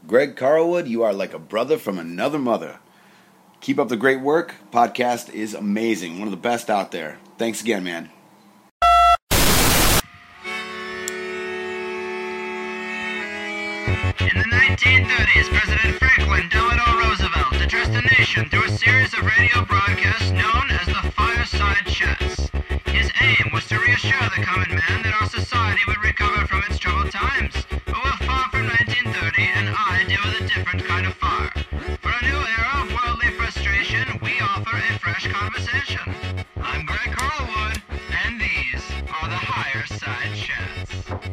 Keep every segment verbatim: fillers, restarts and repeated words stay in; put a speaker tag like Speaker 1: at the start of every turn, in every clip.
Speaker 1: Greg Carlwood, you are like a brother from another mother. Keep up the great work. Podcast is amazing. One of the best out there. Thanks again, man.
Speaker 2: In the nineteen thirties, President Franklin Delano Roosevelt addressed the nation through a series of radio broadcasts known as the Fireside Chats. His aim was to reassure the common man that our society would recover from its troubled times. But we're far from nineteen thirty, and I deal with a different kind of fire. For a new era of worldly frustration, we offer a fresh conversation. I'm Greg Carlwood, and these are the Higher Side Chats.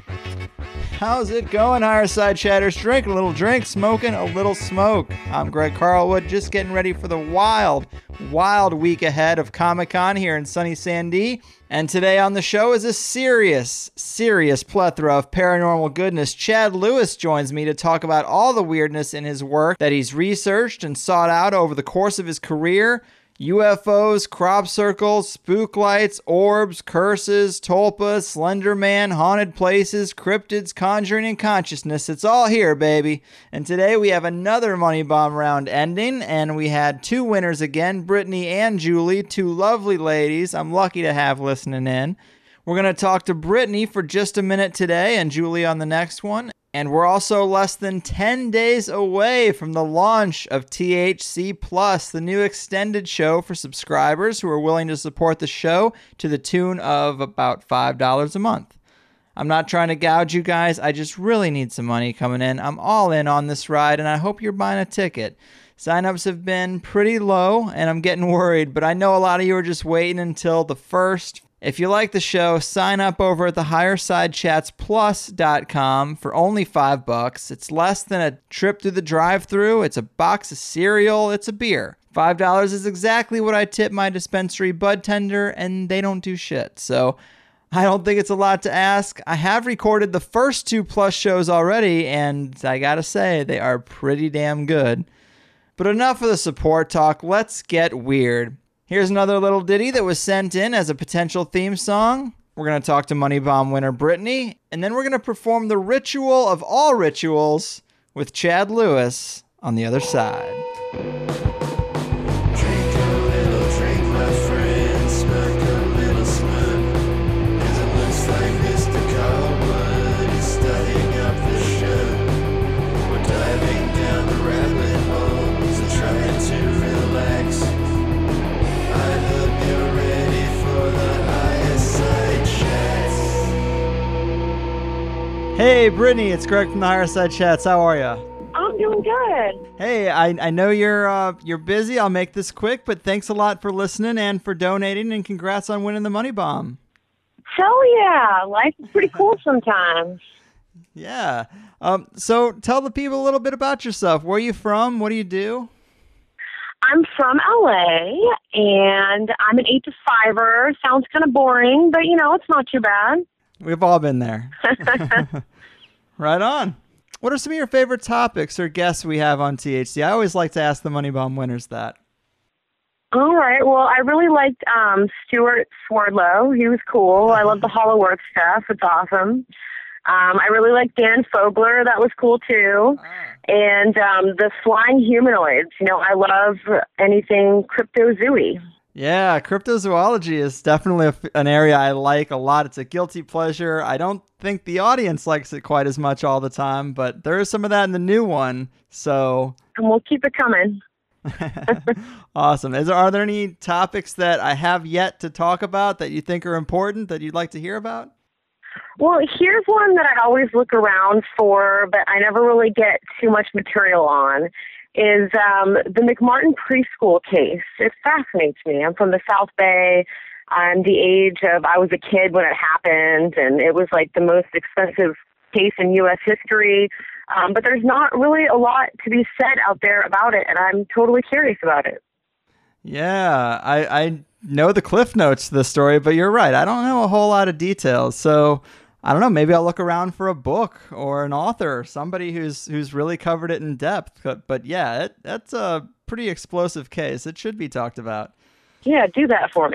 Speaker 3: How's it going, Higher Side Chatters? Drinking a little drink, smoking a little smoke. I'm Greg Carlwood, just getting ready for the wild, wild week ahead of Comic-Con here in sunny Sandy. And today on the show is a serious, serious plethora of paranormal goodness. Chad Lewis joins me to talk about all the weirdness in his work that he's researched and sought out over the course of his career. U F Os, crop circles, spook lights, orbs, curses, tulpas, Slender Man, haunted places, cryptids, conjuring, and consciousness. It's all here, baby. And today we have another Money Bomb round ending, and we had two winners again, Brittany and Julie, two lovely ladies I'm lucky to have listening in. We're going to talk to Brittany for just a minute today and Julie on the next one. And we're also less than ten days away from the launch of T H C Plus, the new extended show for subscribers who are willing to support the show to the tune of about five dollars a month. I'm not trying to gouge you guys. I just really need some money coming in. I'm all in on this ride, and I hope you're buying a ticket. Sign-ups have been pretty low, and I'm getting worried, but I know a lot of you are just waiting until the first. If you like the show, sign up over at the higher side chats plus dot com for only five bucks. It's less than a trip through the drive-thru. It's a box of cereal. It's a beer. Five dollars is exactly what I tip my dispensary bud tender, and they don't do shit. So I don't think it's a lot to ask. I have recorded the first two Plus shows already, and I gotta say, they are pretty damn good. But enough of the support talk. Let's get weird. Here's another little ditty that was sent in as a potential theme song. We're going to talk to Money Bomb winner Brittany, and then we're going to perform the ritual of all rituals with Chad Lewis on the other side.
Speaker 4: Drink a little drink, my friend, smoke a little smoke, 'cause it looks like Mister Carlwood is starting up the show. We're diving down the rabbit holes and trying to relax. I hope you're ready for the Higher Side Chats.
Speaker 3: Hey, Brittany, it's Greg from the Higher Side Chats. How are ya?
Speaker 5: I'm doing good.
Speaker 3: Hey, I, I know you're uh, you're busy. I'll make this quick, but thanks a lot for listening and for donating, and congrats on winning the Money Bomb.
Speaker 5: Hell yeah. Life is pretty cool sometimes.
Speaker 3: Yeah. Um. So tell the people a little bit about yourself. Where are you from? What do you do?
Speaker 5: I'm from L A, and I'm an eight to fiver. Sounds kind of boring, but, you know, it's not too bad.
Speaker 3: We've all been there. Right on. What are some of your favorite topics or guests we have on T H C? I always like to ask the Money Bomb winners that.
Speaker 5: All right. Well, I really liked um, Stuart Swardlow. He was cool. I love the Hollow Earth stuff. It's awesome. Um, I really like Dan Fogler. That was cool, too.
Speaker 3: Ah.
Speaker 5: And um, the flying humanoids. You know, I love anything cryptozoology.
Speaker 3: Yeah, cryptozoology is definitely a, an area I like a lot. It's a guilty pleasure. I don't think the audience likes it quite as much all the time, but there is some of that in the new one. So
Speaker 5: And we'll keep it coming.
Speaker 3: awesome. Is there, are there any topics that I have yet to talk about that you think are important that you'd like to hear about?
Speaker 5: Well, here's one that I always look around for, but I never really get too much material on, is um, the McMartin preschool case. It fascinates me. I'm from the South Bay. I'm the age of, I was a kid when it happened, and it was like the most expensive case in U S history. Um, but there's not really a lot to be said out there about it, and I'm totally curious about it.
Speaker 3: Yeah, I, I know the cliff notes to the story, but you're right. I don't know a whole lot of details. So I don't know. Maybe I'll look around for a book or an author, somebody who's who's really covered it in depth. But, but yeah, it, that's a pretty explosive case. It should be talked about.
Speaker 5: Yeah, do that for me.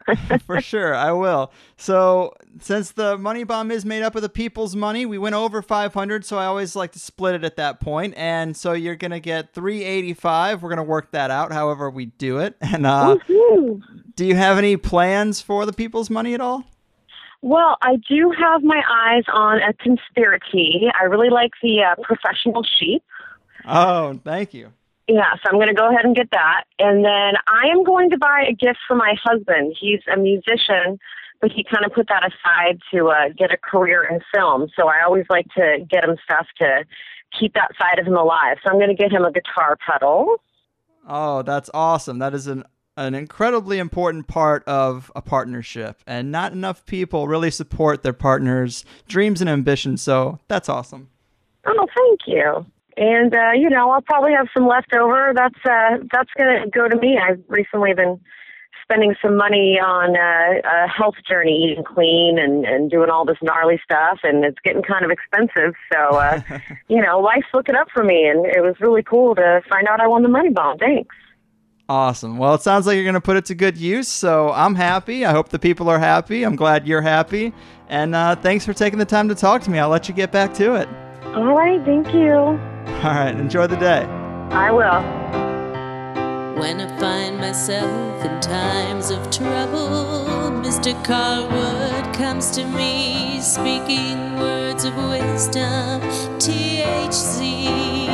Speaker 3: For sure, I will. So since the money bomb is made up of the people's money, we went over five hundred, so I always like to split it at that point. And so you're going to get three eighty-five. We're going to work that out however we do it. And uh,
Speaker 5: Woohoo.
Speaker 3: do you have any plans for the people's money at all?
Speaker 5: Well, I do have my eyes on a conspiracy. I really like the uh, Professional Sheep.
Speaker 3: Oh, thank you.
Speaker 5: Yeah, so I'm going to go ahead and get that. And then I am going to buy a gift for my husband. He's a musician, but he kind of put that aside to uh, get a career in film. So I always like to get him stuff to keep that side of him alive. So I'm going to get him a guitar pedal.
Speaker 3: Oh, that's awesome. That is an an incredibly important part of a partnership, and not enough people really support their partner's dreams and ambitions. So that's awesome.
Speaker 5: Oh, thank you. And, uh, you know, I'll probably have some left over. That's, uh, that's going to go to me. I've recently been spending some money on uh, a health journey, eating clean and, and doing all this gnarly stuff, and it's getting kind of expensive. So, uh, you know, life's looking up for me, and it was really cool to find out I won the money bomb. Thanks.
Speaker 3: Awesome. Well, it sounds like you're going to put it to good use, so I'm happy. I hope the people are happy. I'm glad you're happy. And uh, thanks for taking the time to talk to me. I'll let you get back to it.
Speaker 5: All right. Thank you.
Speaker 3: All right. Enjoy the day.
Speaker 5: I will.
Speaker 6: When I find myself in times of trouble, Mister Carlwood comes to me, speaking words of wisdom. T H C,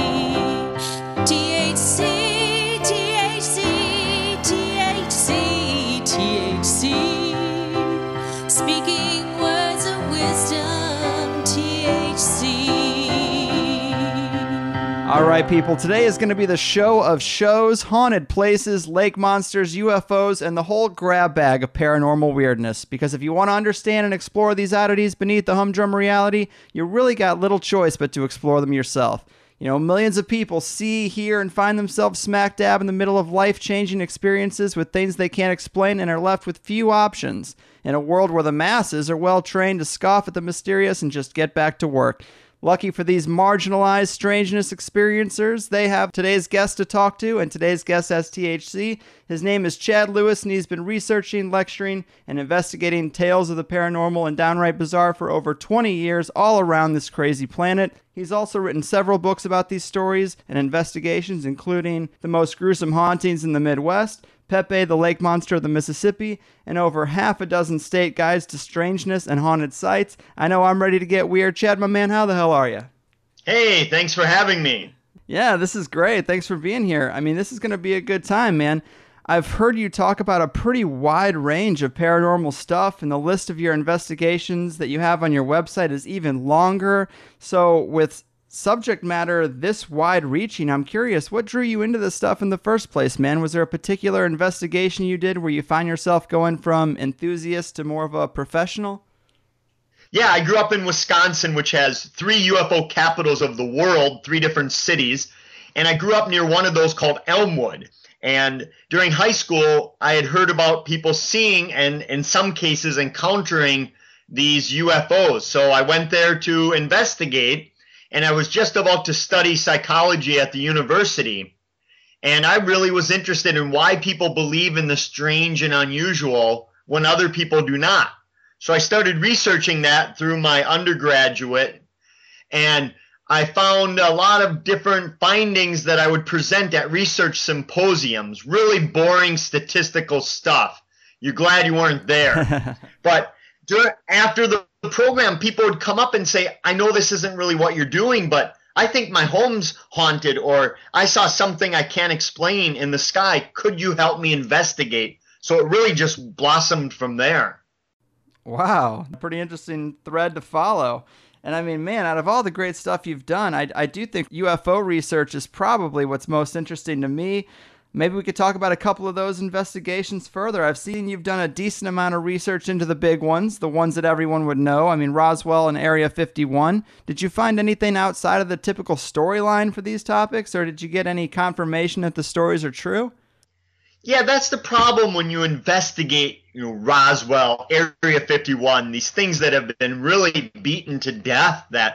Speaker 6: T H C, T H C, T H C, T H C, speaking words of wisdom. T H C.
Speaker 3: All right, people, today is going to be the show of shows, haunted places, lake monsters, U F Os, and the whole grab bag of paranormal weirdness. Because if you want to understand and explore these oddities beneath the humdrum reality, you really got little choice but to explore them yourself. You know, millions of people see, hear, and find themselves smack dab in the middle of life-changing experiences with things they can't explain and are left with few options. In a world where the masses are well-trained to scoff at the mysterious and just get back to work. Lucky for these marginalized strangeness experiencers, they have today's guest to talk to, and today's guest has T H C. His name is Chad Lewis, and he's been researching, lecturing, and investigating tales of the paranormal and downright bizarre for over twenty years all around this crazy planet. He's also written several books about these stories and investigations, including The Most Gruesome Hauntings in the Midwest, Pepe, the Lake Monster of the Mississippi, and over half a dozen state guides to strangeness and haunted sites. I know I'm ready to get weird. Chad, my man, how the hell are you?
Speaker 7: Hey, thanks for having me.
Speaker 3: Yeah, this is great. Thanks for being here. I mean, this is going to be a good time, man. I've heard you talk about a pretty wide range of paranormal stuff, and the list of your investigations that you have on your website is even longer. So with subject matter this wide-reaching, I'm curious, what drew you into this stuff in the first place, man? Was there a particular investigation you did where you find yourself going from enthusiast to more of a professional?
Speaker 7: Yeah, I grew up in Wisconsin, which has three U F O capitals of the world, three different cities, and I grew up near one of those called Elmwood. And during high school, I had heard about people seeing and in some cases encountering these U F Os. So I went there to investigate, and I was just about to study psychology at the university. And I really was interested in why people believe in the strange and unusual when other people do not. So I started researching that through my undergraduate, and I found a lot of different findings that I would present at research symposiums, really boring statistical stuff. You're glad you weren't there. But during, after the program, people would come up and say, I know this isn't really what you're doing, but I think my home's haunted, or I saw something I can't explain in the sky. Could you help me investigate? So it really just blossomed from there.
Speaker 3: Wow, pretty interesting thread to follow. And I mean, man, out of all the great stuff you've done, I, I do think U F O research is probably what's most interesting to me. Maybe we could talk about a couple of those investigations further. I've seen you've done a decent amount of research into the big ones, the ones that everyone would know. I mean, Roswell and Area fifty-one. Did you find anything outside of the typical storyline for these topics, or did you get any confirmation that the stories are true?
Speaker 7: Yeah, that's the problem when you investigate, you know, Roswell, Area fifty-one, these things that have been really beaten to death that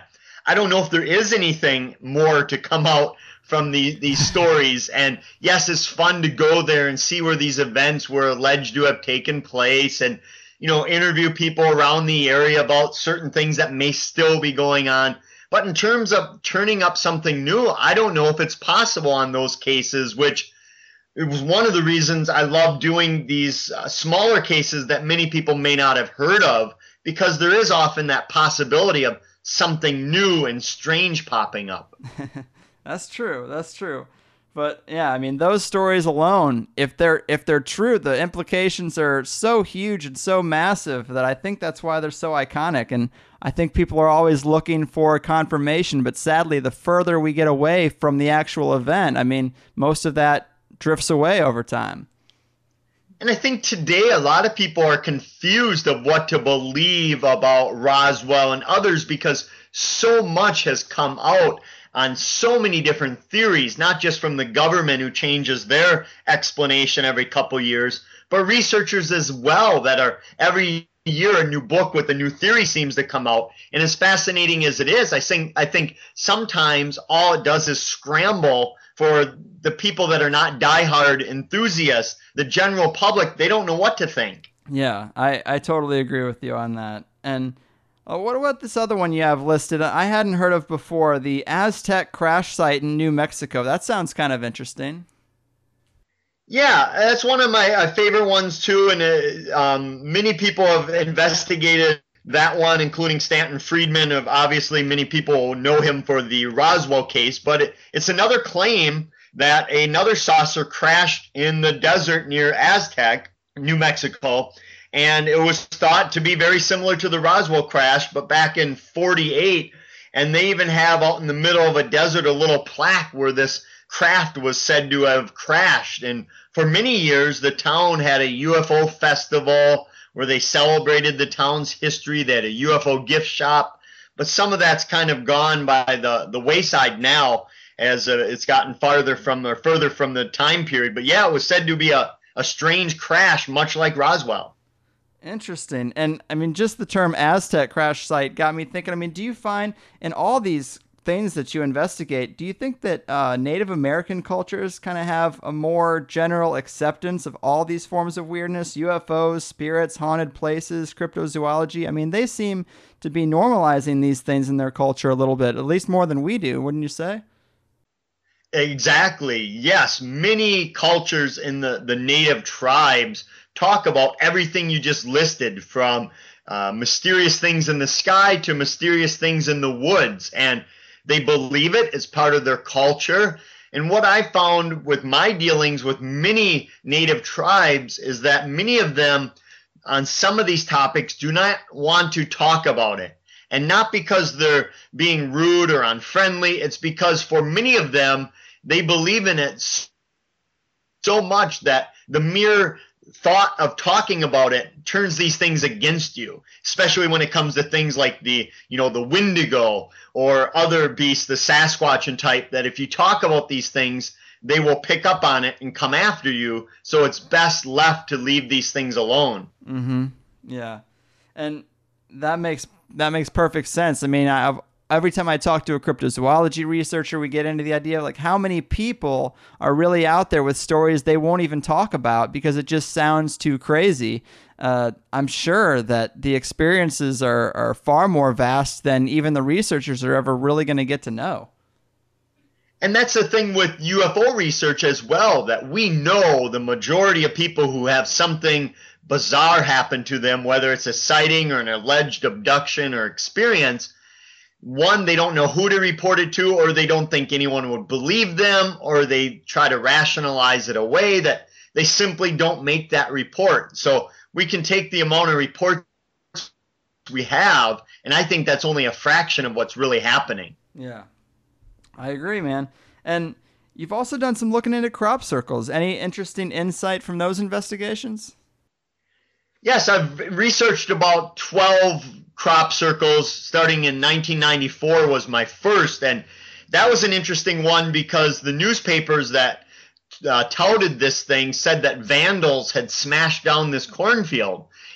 Speaker 7: I don't know if there is anything more to come out from the, these stories. And yes, it's fun to go there and see where these events were alleged to have taken place, and, you know, interview people around the area about certain things that may still be going on. But in terms of turning up something new, I don't know if it's possible on those cases, which it was one of the reasons I love doing these uh, smaller cases that many people may not have heard of, because there is often that possibility of something new and strange popping up.
Speaker 3: That's true. That's true. But yeah, I mean, those stories alone, if they're if they're true, the implications are so huge and so massive that I think that's why they're so iconic. And I think people are always looking for confirmation. But sadly, the further we get away from the actual event, I mean, most of that drifts away over time.
Speaker 7: And I think today a lot of people are confused of what to believe about Roswell and others, because so much has come out on so many different theories, not just from the government who changes their explanation every couple years, but researchers as well that are every year a new book with a new theory seems to come out. And as fascinating as it is, I think, I think sometimes all it does is scramble for the people that are not diehard enthusiasts. The general public, they don't know what to think.
Speaker 3: Yeah, I, I totally agree with you on that. And Uh, what about this other one you have listed? I hadn't heard of before, the Aztec crash site in New Mexico. That sounds kind of interesting.
Speaker 7: Yeah, that's one of my uh, favorite ones too, and uh, um, many people have investigated that one, including Stanton Friedman. Of obviously, many people know him for the Roswell case, but it, it's another claim that another saucer crashed in the desert near Aztec, New Mexico. And it was thought to be very similar to the Roswell crash, but back in forty-eight. And they even have out in the middle of a desert a little plaque where this craft was said to have crashed. And for many years, the town had a U F O festival where they celebrated the town's history. They had a U F O gift shop. But some of that's kind of gone by the, the wayside now, as uh, it's gotten farther from or further from the time period. But yeah, it was said to be a, a strange crash, much like Roswell.
Speaker 3: Interesting. And I mean, just the term Aztec crash site got me thinking. I mean, do you find in all these things that you investigate, do you think that uh, Native American cultures kind of have a more general acceptance of all these forms of weirdness, U F Os, spirits, haunted places, cryptozoology? I mean, they seem to be normalizing these things in their culture a little bit, at least more than we do, wouldn't you say?
Speaker 7: Exactly. Yes. Many cultures in the, the native tribes talk about everything you just listed, from uh, mysterious things in the sky to mysterious things in the woods. And they believe it as part of their culture. And what I found with my dealings with many native tribes is that many of them on some of these topics do not want to talk about it. And not because they're being rude or unfriendly. It's because for many of them, they believe in it so much that the mere thought of talking about it turns these things against you, especially when it comes to things like the, you know, the Wendigo or other beasts, the Sasquatch type, that if you talk about these things, they will pick up on it and come after you. So it's best left to leave these things alone.
Speaker 3: Mm-hmm. Yeah. And that makes, that makes perfect sense. I mean, I've, every time I talk to a cryptozoology researcher, we get into the idea of like how many people are really out there with stories they won't even talk about because it just sounds too crazy. Uh, I'm sure that the experiences are, are far more vast than even the researchers are ever really going to get to know.
Speaker 7: And that's the thing with U F O research as well, that we know the majority of people who have something bizarre happen to them, whether it's a sighting or an alleged abduction or experience, one, they don't know who to report it to, or they don't think anyone would believe them, or they try to rationalize it away, that they simply don't make that report. So we can take the amount of reports we have, and I think that's only a fraction of what's really happening.
Speaker 3: Yeah, I agree, man. And you've also done some looking into crop circles. Any interesting insight from those investigations?
Speaker 7: Yes, I've researched about twelve crop circles. Starting in nineteen ninety-four was my first, and that was an interesting one because the newspapers that uh, touted this thing said that vandals had smashed down this cornfield.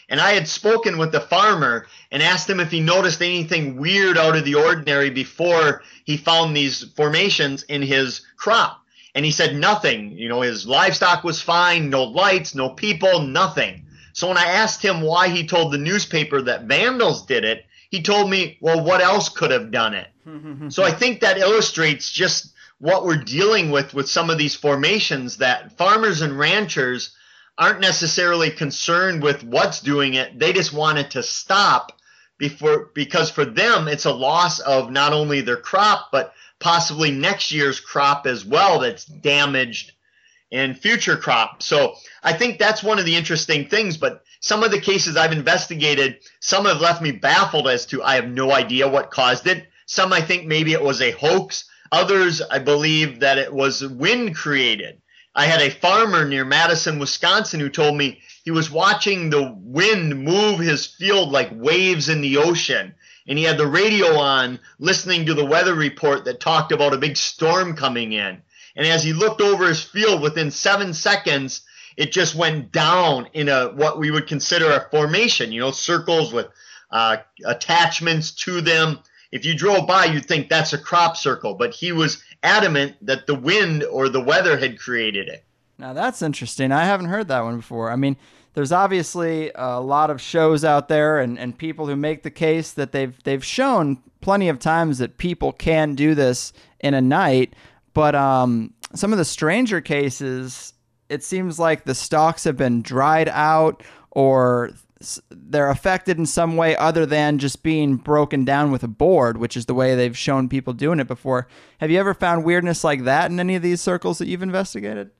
Speaker 7: And I had spoken with the farmer and asked him if he noticed anything weird out of the ordinary before he found these formations in his crop. And he said nothing. You know, his livestock was fine, no lights, no people, nothing. So when I asked him why he told the newspaper that vandals did it, he told me, well, what else could have done it? So I think that illustrates just what we're dealing with with some of these formations, that farmers and ranchers aren't necessarily concerned with what's doing it. They just want it to stop before, because for them, it's a loss of not only their crop, but possibly next year's crop as well that's damaged in future crops. So I think that's one of the interesting things. But some of the cases I've investigated, some have left me baffled as to I have no idea what caused it. Some I think maybe it was a hoax. Others, I believe that it was wind created. I had a farmer near Madison, Wisconsin, who told me he was watching the wind move his field like waves in the ocean. And he had the radio on, listening to the weather report that talked about a big storm coming in. And as he looked over his field, within seven seconds, it just went down in a what we would consider a formation, you know, circles with uh, attachments to them. If you drove by, you'd think that's a crop circle, but he was adamant that the wind or the weather had created it.
Speaker 3: Now that's interesting. I haven't heard that one before. I mean, there's obviously a lot of shows out there and, and people who make the case that they've they've shown plenty of times that people can do this in a night, but um, some of the stranger cases, it seems like the stalks have been dried out or they're affected in some way other than just being broken down with a board, which is the way they've shown people doing it before. Have you ever found weirdness like that in any of these circles that you've investigated?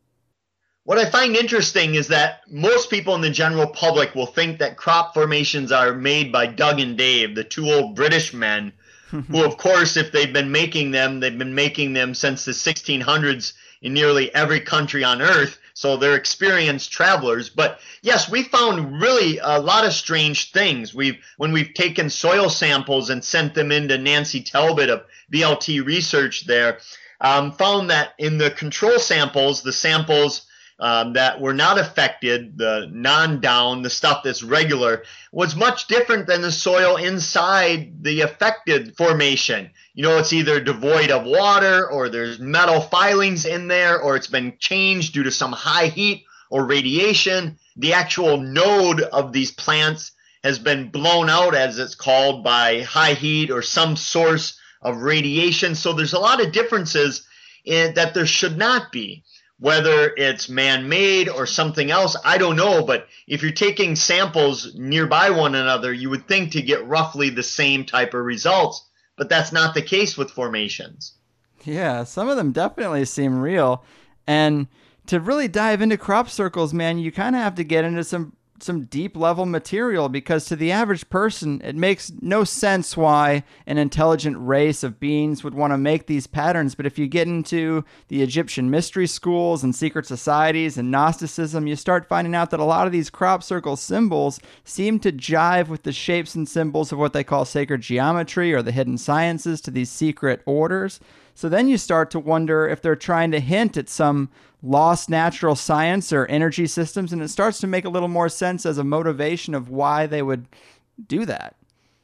Speaker 7: What I find interesting is that most people in the general public will think that crop formations are made by Doug and Dave, the two old British men, who, of course, if they've been making them, they've been making them since the sixteen hundreds in nearly every country on earth. So they're experienced travelers. But yes, we found really a lot of strange things. We've when we've taken soil samples and sent them into Nancy Talbot of B L T Research there, um, found that in the control samples, the samples um, that were not affected, the non-down, the stuff that's regular, was much different than the soil inside the affected formation. You know, it's either devoid of water or there's metal filings in there or it's been changed due to some high heat or radiation. The actual node of these plants has been blown out, as it's called, by high heat or some source of radiation. So there's a lot of differences in, that there should not be. Whether it's man-made or something else, I don't know. But if you're taking samples nearby one another, you would think to get roughly the same type of results. But that's not the case with formations.
Speaker 3: Yeah, some of them definitely seem real. And to really dive into crop circles, man, you kind of have to get into some some deep level material, because to the average person, it makes no sense why an intelligent race of beings would want to make these patterns. But if you get into the Egyptian mystery schools and secret societies and Gnosticism, you start finding out that a lot of these crop circle symbols seem to jive with the shapes and symbols of what they call sacred geometry or the hidden sciences to these secret orders. So then you start to wonder if they're trying to hint at some lost natural science or energy systems, and it starts to make a little more sense as a motivation of why they would do that.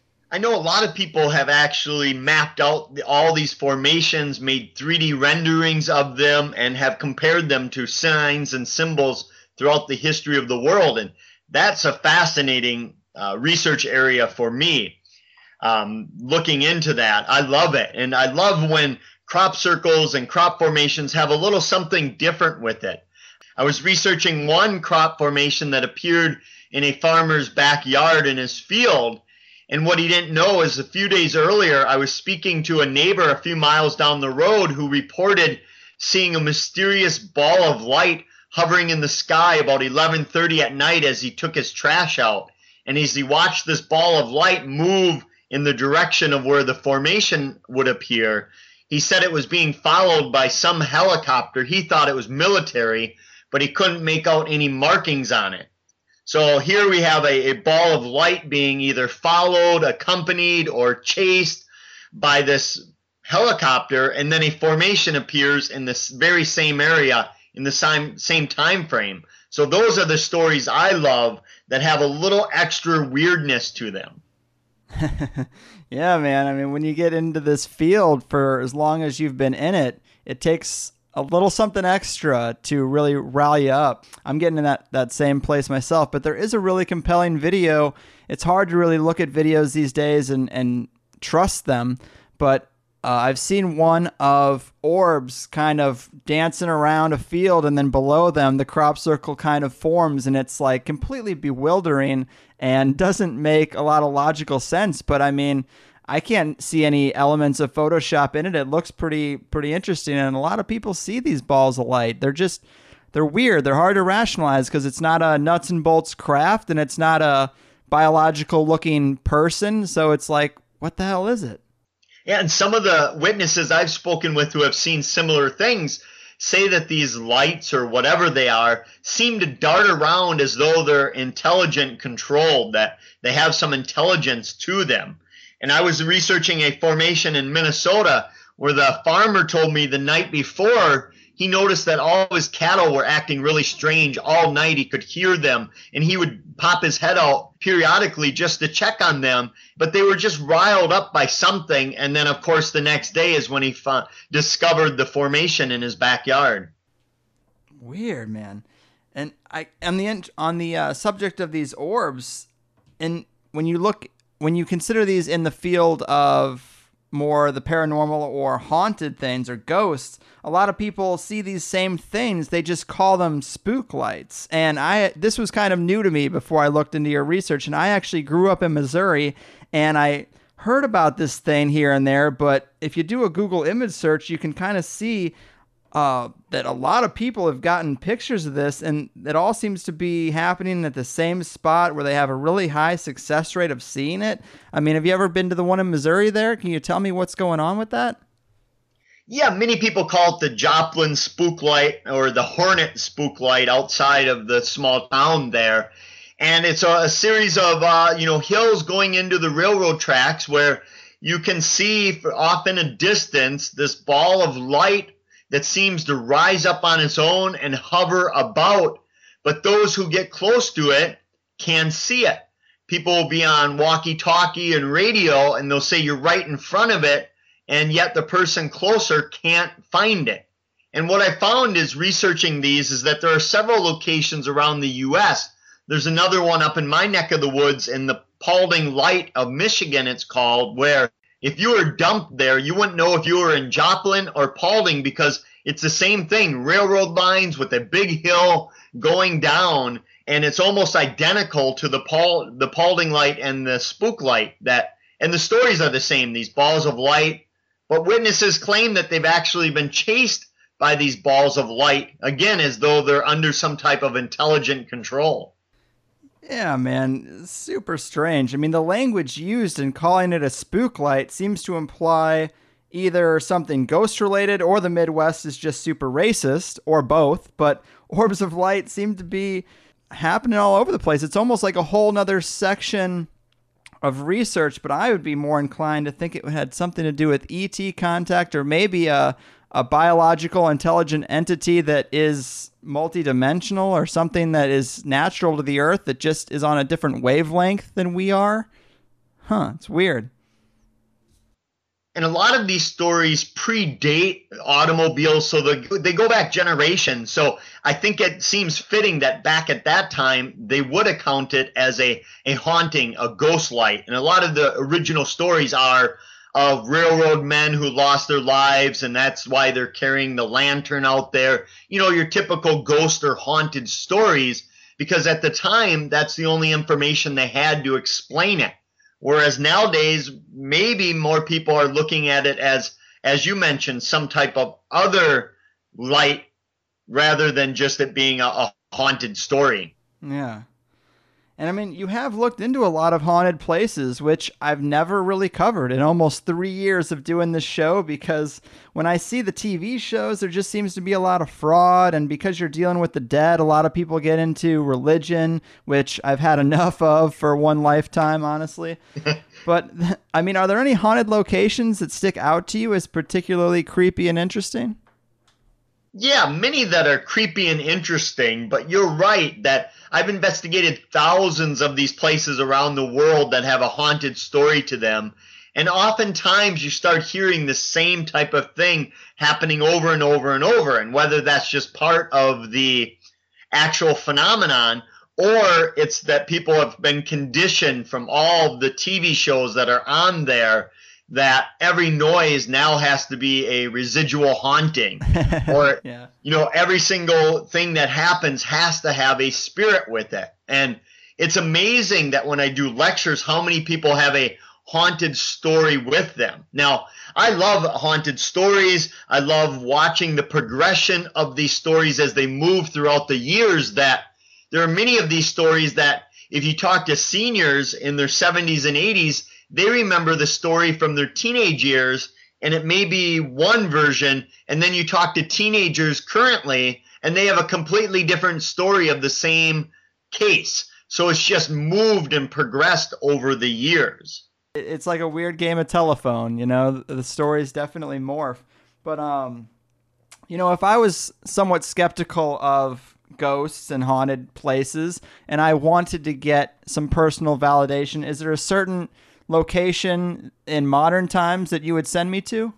Speaker 7: I know a lot of people have actually mapped out the, all these formations, made three D renderings of them, and have compared them to signs and symbols throughout the history of the world. And that's a fascinating uh, research area for me, um, looking into that. I love it. And I love when crop circles and crop formations have a little something different with it. I was researching one crop formation that appeared in a farmer's backyard in his field. And what he didn't know is a few days earlier, I was speaking to a neighbor a few miles down the road who reported seeing a mysterious ball of light hovering in the sky about eleven thirty at night as he took his trash out. And as he watched this ball of light move in the direction of where the formation would appear, he said it was being followed by some helicopter. He thought it was military, but he couldn't make out any markings on it. So here we have a, a ball of light being either followed, accompanied, or chased by this helicopter, and then a formation appears in this very same area in the same, same time frame. So those are the stories I love that have a little extra weirdness to them.
Speaker 3: Yeah, man. I mean, when you get into this field for as long as you've been in it, it takes a little something extra to really rally you up. I'm getting in that, that same place myself, but there is a really compelling video. It's hard to really look at videos these days and, and trust them, but uh, I've seen one of orbs kind of dancing around a field, and then below them, the crop circle kind of forms, and it's like completely bewildering and doesn't make a lot of logical sense. But I mean, I can't see any elements of Photoshop in it. It looks pretty pretty interesting, and a lot of people see these balls of light. They're just, they're weird. They're hard to rationalize because it's not a nuts and bolts craft, and it's not a biological looking person. So it's like, what the hell is it?
Speaker 7: Yeah, and some of the witnesses I've spoken with who have seen similar things say that these lights or whatever they are seem to dart around as though they're intelligent controlled, that they have some intelligence to them. And I was researching a formation in Minnesota where the farmer told me the night before he noticed that all of his cattle were acting really strange all night. He could hear them, and he would pop his head out periodically just to check on them. But they were just riled up by something. And then, of course, the next day is when he found, discovered the formation in his backyard.
Speaker 3: Weird, man. And I on the on the uh, subject of these orbs, and when you look, when you consider these in the field of more the paranormal or haunted things or ghosts, a lot of people see these same things. They just call them spook lights. And I, this was kind of new to me before I looked into your research. And I actually grew up in Missouri, and I heard about this thing here and there. But if you do a Google image search, you can kind of see uh, that a lot of people have gotten pictures of this, and it all seems to be happening at the same spot where they have a really high success rate of seeing it. I mean, have you ever been to the one in Missouri there? Can you tell me what's going on with that?
Speaker 7: Yeah, many people call it the Joplin spook light or the Hornet spook light outside of the small town there. And it's a, a series of, uh, you know, hills going into the railroad tracks where you can see for off in a distance this ball of light that seems to rise up on its own and hover about, but those who get close to it can see it. People will be on walkie-talkie and radio, and they'll say you're right in front of it, and yet the person closer can't find it. And what I found is researching these is that there are several locations around the U S. There's another one up in my neck of the woods in the Paulding Light of Michigan, it's called, where if you were dumped there, you wouldn't know if you were in Joplin or Paulding because it's the same thing. Railroad lines with a big hill going down, and it's almost identical to the Paul, the Paulding Light and the Spook Light. That, and the stories are the same, these balls of light. But witnesses claim that they've actually been chased by these balls of light, again, as though they're under some type of intelligent control.
Speaker 3: Yeah, man, super strange. I mean, the language used in calling it a spook light seems to imply either something ghost-related or the Midwest is just super racist, or both, but orbs of light seem to be happening all over the place. It's almost like a whole nother section of research, but I would be more inclined to think it had something to do with E T contact, or maybe a, a biological intelligent entity that is multidimensional, or something that is natural to the Earth that just is on a different wavelength than we are. Huh, it's weird.
Speaker 7: And a lot of these stories predate automobiles, so they, they go back generations. So I think it seems fitting that back at that time, they would account it as a, a haunting, a ghost light. And a lot of the original stories are of railroad men who lost their lives, and that's why they're carrying the lantern out there. You know, your typical ghost or haunted stories, because at the time, that's the only information they had to explain it. Whereas nowadays, maybe more people are looking at it as, as you mentioned, some type of other light rather than just it being a, a haunted story.
Speaker 3: Yeah. And I mean, you have looked into a lot of haunted places, which I've never really covered in almost three years of doing this show, because when I see the T V shows, there just seems to be a lot of fraud. And because you're dealing with the dead, a lot of people get into religion, which I've had enough of for one lifetime, honestly. But I mean, are there any haunted locations that stick out to you as particularly creepy and interesting?
Speaker 7: Yeah, many that are creepy and interesting, but you're right that I've investigated thousands of these places around the world that have a haunted story to them. And oftentimes you start hearing the same type of thing happening over and over and over. And whether that's just part of the actual phenomenon or it's that people have been conditioned from all the T V shows that are on there that every noise now has to be a residual haunting, or
Speaker 3: yeah.
Speaker 7: you know, every single thing that happens has to have a spirit with it. And it's amazing that when I do lectures, how many people have a haunted story with them. Now, I love haunted stories. I love watching the progression of these stories as they move throughout the years. That there are many of these stories that if you talk to seniors in their seventies and eighties, they remember the story from their teenage years, and it may be one version, and then you talk to teenagers currently, and they have a completely different story of the same case. So it's just moved and progressed over the years.
Speaker 3: It's like a weird game of telephone, you know, the stories definitely morph. But, um, you know, if I was somewhat skeptical of ghosts and haunted places, and I wanted to get some personal validation, is there a certain location in modern times that you would send me to?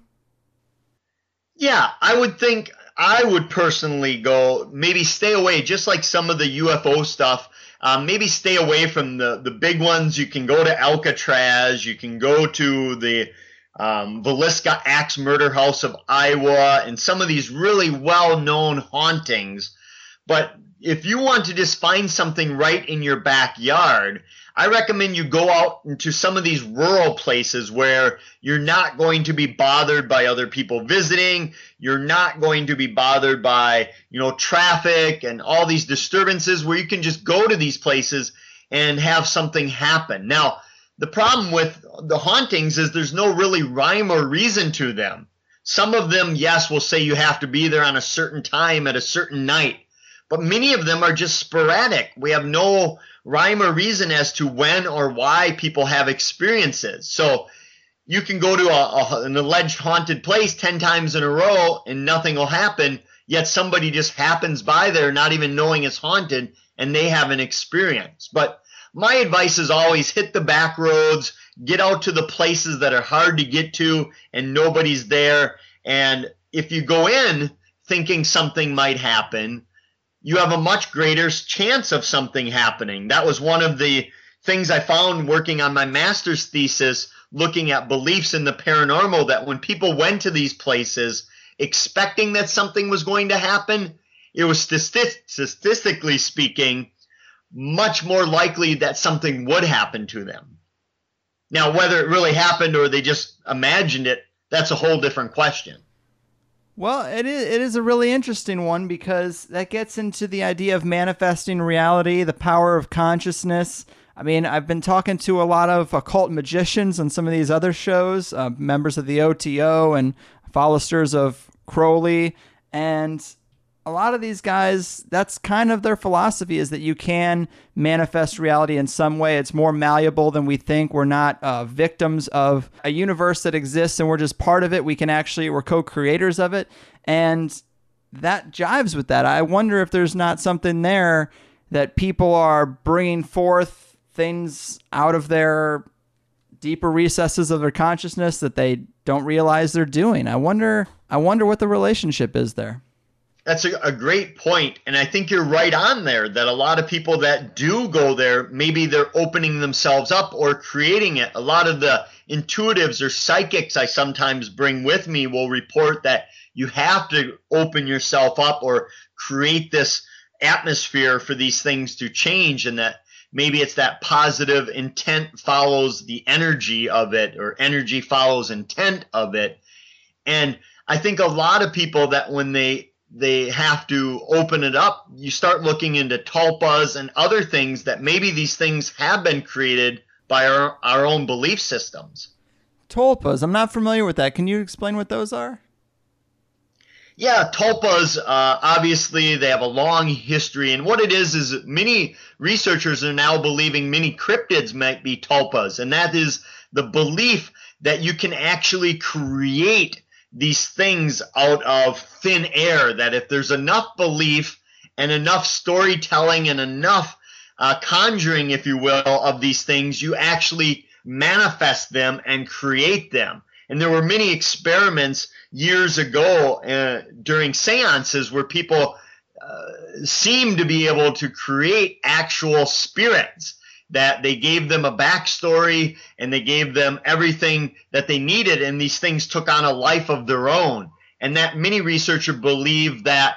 Speaker 7: Yeah, I would think I would personally go maybe stay away, just like some of the U F O stuff. Um, maybe stay away from the, the big ones. You can go to Alcatraz. You can go to the um, Villisca Axe Murder House of Iowa and some of these really well-known hauntings. But if you want to just find something right in your backyard, I recommend you go out into some of these rural places where you're not going to be bothered by other people visiting. You're not going to be bothered by, you know, traffic and all these disturbances, where you can just go to these places and have something happen. Now, the problem with the hauntings is there's no really rhyme or reason to them. Some of them, yes, will say you have to be there on a certain time at a certain night. But many of them are just sporadic. We have no rhyme or reason as to when or why people have experiences. So you can go to a, a, an alleged haunted place ten times in a row and nothing will happen, yet somebody just happens by there not even knowing it's haunted and they have an experience. But my advice is always hit the back roads, get out to the places that are hard to get to and nobody's there. And if you go in thinking something might happen, you have a much greater chance of something happening. That was one of the things I found working on my master's thesis, looking at beliefs in the paranormal, that when people went to these places expecting that something was going to happen, it was statistically speaking much more likely that something would happen to them. Now, whether it really happened or they just imagined it, that's a whole different question.
Speaker 3: Well, it is, it is a really interesting one, because that gets into the idea of manifesting reality, the power of consciousness. I mean, I've been talking to a lot of occult magicians on some of these other shows, uh, members of the O T O and followers of Crowley, and a lot of these guys, that's kind of their philosophy, is that you can manifest reality in some way. It's more malleable than we think. We're not uh, victims of a universe that exists and we're just part of it. We can actually, we're co-creators of it. And that jives with that. I wonder if there's not something there that people are bringing forth things out of their deeper recesses of their consciousness that they don't realize they're doing. I wonder, I wonder what the relationship is there.
Speaker 7: That's a, a great point, and I think you're right on there, that a lot of people that do go there, maybe they're opening themselves up or creating it. A lot of the intuitives or psychics I sometimes bring with me will report that you have to open yourself up or create this atmosphere for these things to change, and that maybe it's that positive intent follows the energy of it, or energy follows intent of it. And I think a lot of people that when they they have to open it up, you start looking into tulpas and other things that maybe these things have been created by our, our own belief systems.
Speaker 3: Tulpas, I'm not familiar with that. Can you explain what those are?
Speaker 7: Yeah, tulpas, uh, obviously they have a long history, and what it is is many researchers are now believing many cryptids might be tulpas, and that is the belief that you can actually create these things out of thin air, that if there's enough belief and enough storytelling and enough uh, conjuring, if you will, of these things, you actually manifest them and create them. And there were many experiments years ago uh, during seances where people uh, seemed to be able to create actual spirits, that they gave them a backstory and they gave them everything that they needed, and these things took on a life of their own. And that many researchers believe that,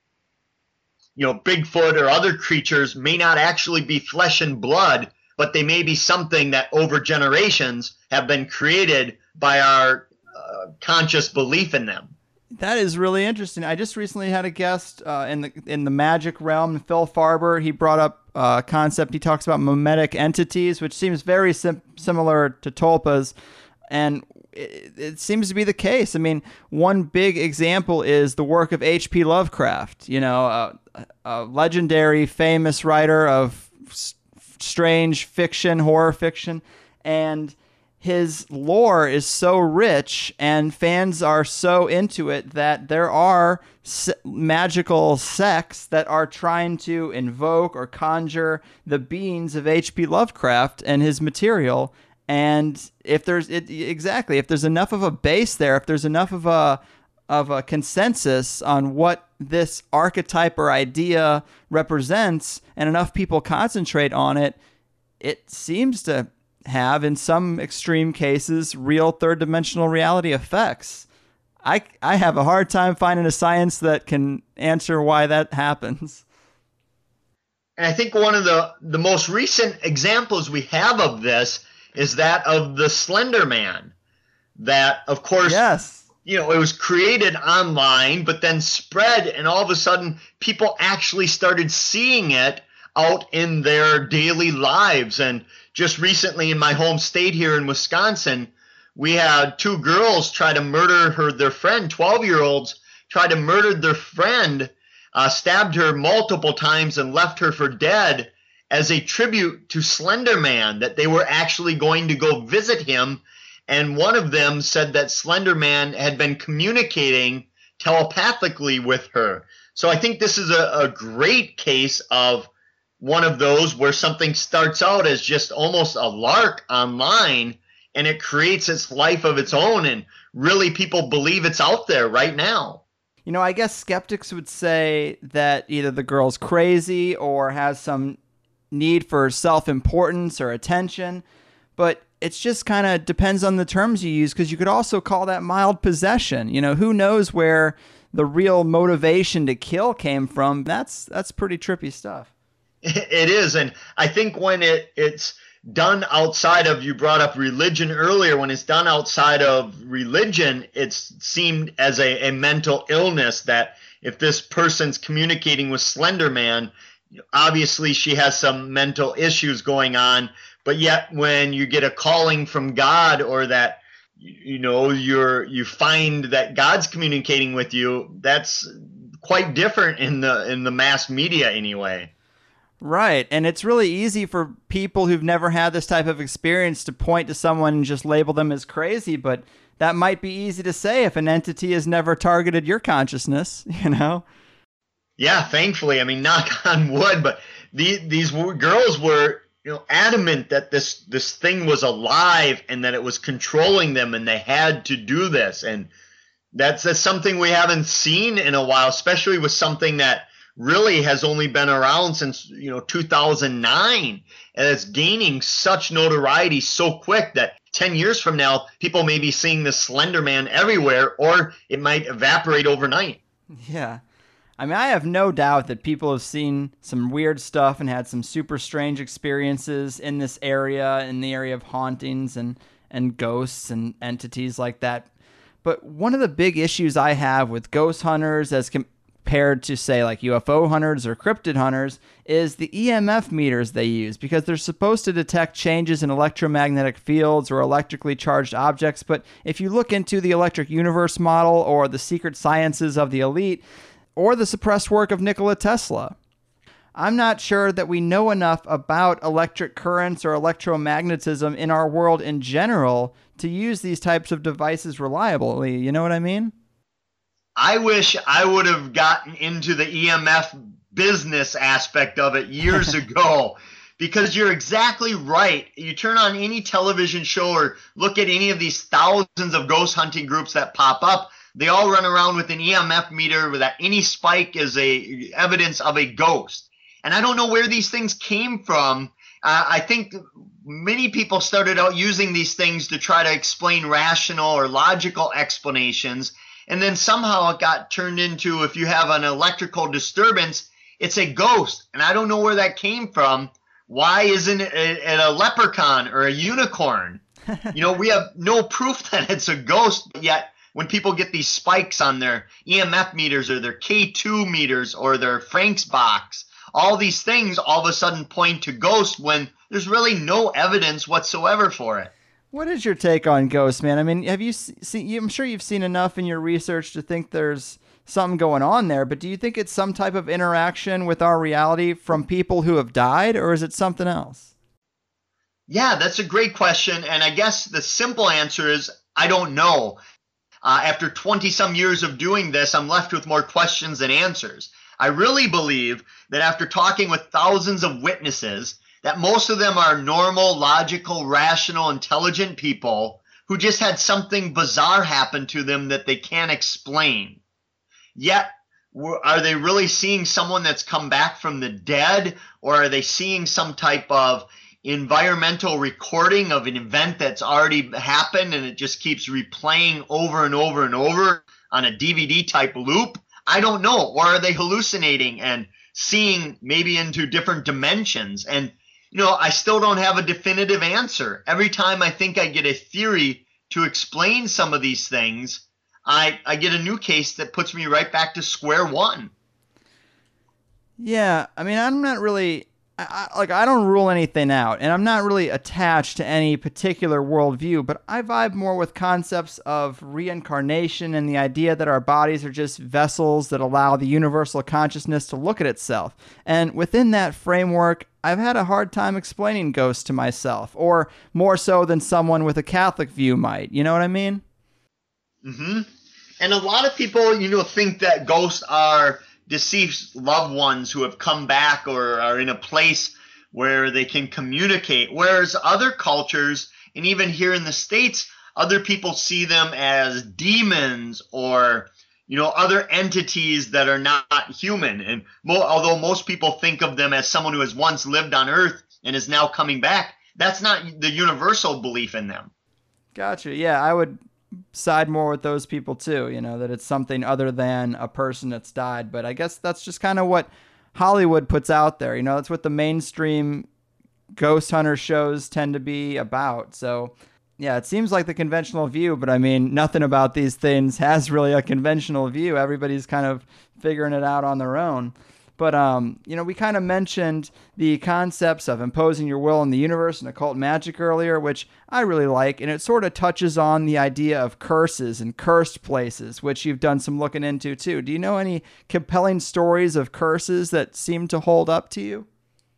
Speaker 7: you know, Bigfoot or other creatures may not actually be flesh and blood, but they may be something that over generations have been created by our uh, conscious belief in them.
Speaker 3: That is really interesting. I just recently had a guest uh, in the in the magic realm, Phil Farber. He brought up a concept. He talks about mimetic entities, which seems very sim- similar to Tulpas, and it, it seems to be the case. I mean, one big example is the work of H P Lovecraft. You know, a, a legendary, famous writer of s- strange fiction, horror fiction, and his lore is so rich and fans are so into it that there are se- magical sects that are trying to invoke or conjure the beings of H P Lovecraft and his material. And if there's it, exactly, if there's enough of a base there, if there's enough of a of a consensus on what this archetype or idea represents, and enough people concentrate on it, it seems to have, in some extreme cases, real third-dimensional reality effects. I, I have a hard time finding a science that can answer why that happens.
Speaker 7: And I think one of the, the most recent examples we have of this is that of the Slender Man. That, of course,
Speaker 3: yes,
Speaker 7: you know, it was created online, but then spread, and all of a sudden people actually started seeing it out in their daily lives. And just recently in my home state here in Wisconsin, we had two girls try to murder her, their friend, twelve-year-olds, tried to murder their friend, uh, stabbed her multiple times and left her for dead as a tribute to Slender Man, that they were actually going to go visit him. And one of them said that Slender Man had been communicating telepathically with her. So I think this is a, a great case of one of those where something starts out as just almost a lark online, and it creates its life of its own, and really people believe it's out there right now.
Speaker 3: You know, I guess skeptics would say that either the girl's crazy or has some need for self-importance or attention, but it's just kind of depends on the terms you use, because you could also call that mild possession. You know, who knows where the real motivation to kill came from? That's that's pretty trippy stuff.
Speaker 7: It is, and I think when it, it's done outside of, you brought up religion earlier, when it's done outside of religion, it's seemed as a, a mental illness, that if this person's communicating with Slender Man, obviously she has some mental issues going on, but yet when you get a calling from God, or that, you know, you're you find that God's communicating with you, that's quite different in the in the mass media anyway.
Speaker 3: Right, and it's really easy for people who've never had this type of experience to point to someone and just label them as crazy, but that might be easy to say if an entity has never targeted your consciousness, you know?
Speaker 7: Yeah, thankfully. I mean, knock on wood, but the, these girls were, you know, adamant that this this thing was alive and that it was controlling them, and they had to do this. And that's, that's something we haven't seen in a while, especially with something that really has only been around since, you know, two thousand nine, and it's gaining such notoriety so quick that ten years from now, people may be seeing the Slender Man everywhere, or it might evaporate overnight.
Speaker 3: Yeah. I mean, I have no doubt that people have seen some weird stuff and had some super strange experiences in this area, in the area of hauntings and, and ghosts and entities like that. But one of the big issues I have with ghost hunters as com- compared to, say, like U F O hunters or cryptid hunters is the E M F meters they use, because they're supposed to detect changes in electromagnetic fields or electrically charged objects. But if you look into the Electric Universe model or the secret sciences of the elite or the suppressed work of Nikola Tesla, I'm not sure that we know enough about electric currents or electromagnetism in our world in general to use these types of devices reliably. You know what I mean?
Speaker 7: I wish I would have gotten into the E M F business aspect of it years ago, because you're exactly right. You turn on any television show or look at any of these thousands of ghost hunting groups that pop up, they all run around with an E M F meter that any spike is a evidence of a ghost. And I don't know where these things came from. Uh, I think many people started out using these things to try to explain rational or logical explanations. And then somehow it got turned into, if you have an electrical disturbance, it's a ghost. And I don't know where that came from. Why isn't it a, a leprechaun or a unicorn? You know, we have no proof that it's a ghost, yet when people get these spikes on their E M F meters or their K two meters or their Frank's box, all these things all of a sudden point to ghosts when there's really no evidence whatsoever for it.
Speaker 3: What is your take on ghosts, man? I mean, have you seen, I'm sure you've seen enough in your research to think there's something going on there, but do you think it's some type of interaction with our reality from people who have died, or is it something else?
Speaker 7: Yeah, that's a great question. And I guess the simple answer is I don't know. Uh, after twenty some years of doing this, I'm left with more questions than answers. I really believe that after talking with thousands of witnesses, that most of them are normal, logical, rational, intelligent people who just had something bizarre happen to them that they can't explain. Yet, are they really seeing someone that's come back from the dead, or are they seeing some type of environmental recording of an event that's already happened and it just keeps replaying over and over and over on a D V D type loop? I don't know. Or are they hallucinating and seeing maybe into different dimensions? And, you know, I still don't have a definitive answer. Every time I think I get a theory to explain some of these things, I, I get a new case that puts me right back to square one.
Speaker 3: Yeah, I mean, I'm not really, I, I, like, I don't rule anything out, and I'm not really attached to any particular worldview, but I vibe more with concepts of reincarnation and the idea that our bodies are just vessels that allow the universal consciousness to look at itself. And within that framework, I've had a hard time explaining ghosts to myself, or more so than someone with a Catholic view might. You know what I mean?
Speaker 7: Mm-hmm. And a lot of people, you know, think that ghosts are deceased loved ones who have come back or are in a place where they can communicate. Whereas other cultures, and even here in the States, other people see them as demons or, you know, other entities that are not human. And mo- although most people think of them as someone who has once lived on Earth and is now coming back, that's not the universal belief in them.
Speaker 3: Gotcha. Yeah, I would side more with those people too, you know, that it's something other than a person that's died. But I guess that's just kind of what Hollywood puts out there. You know, that's what the mainstream ghost hunter shows tend to be about. So yeah, it seems like the conventional view, but I mean, nothing about these things has really a conventional view. Everybody's kind of figuring it out on their own. But, um, you know, we kind of mentioned the concepts of imposing your will on the universe and occult magic earlier, which I really like. And it sort of touches on the idea of curses and cursed places, which you've done some looking into too. Do you know any compelling stories of curses that seem to hold up to you?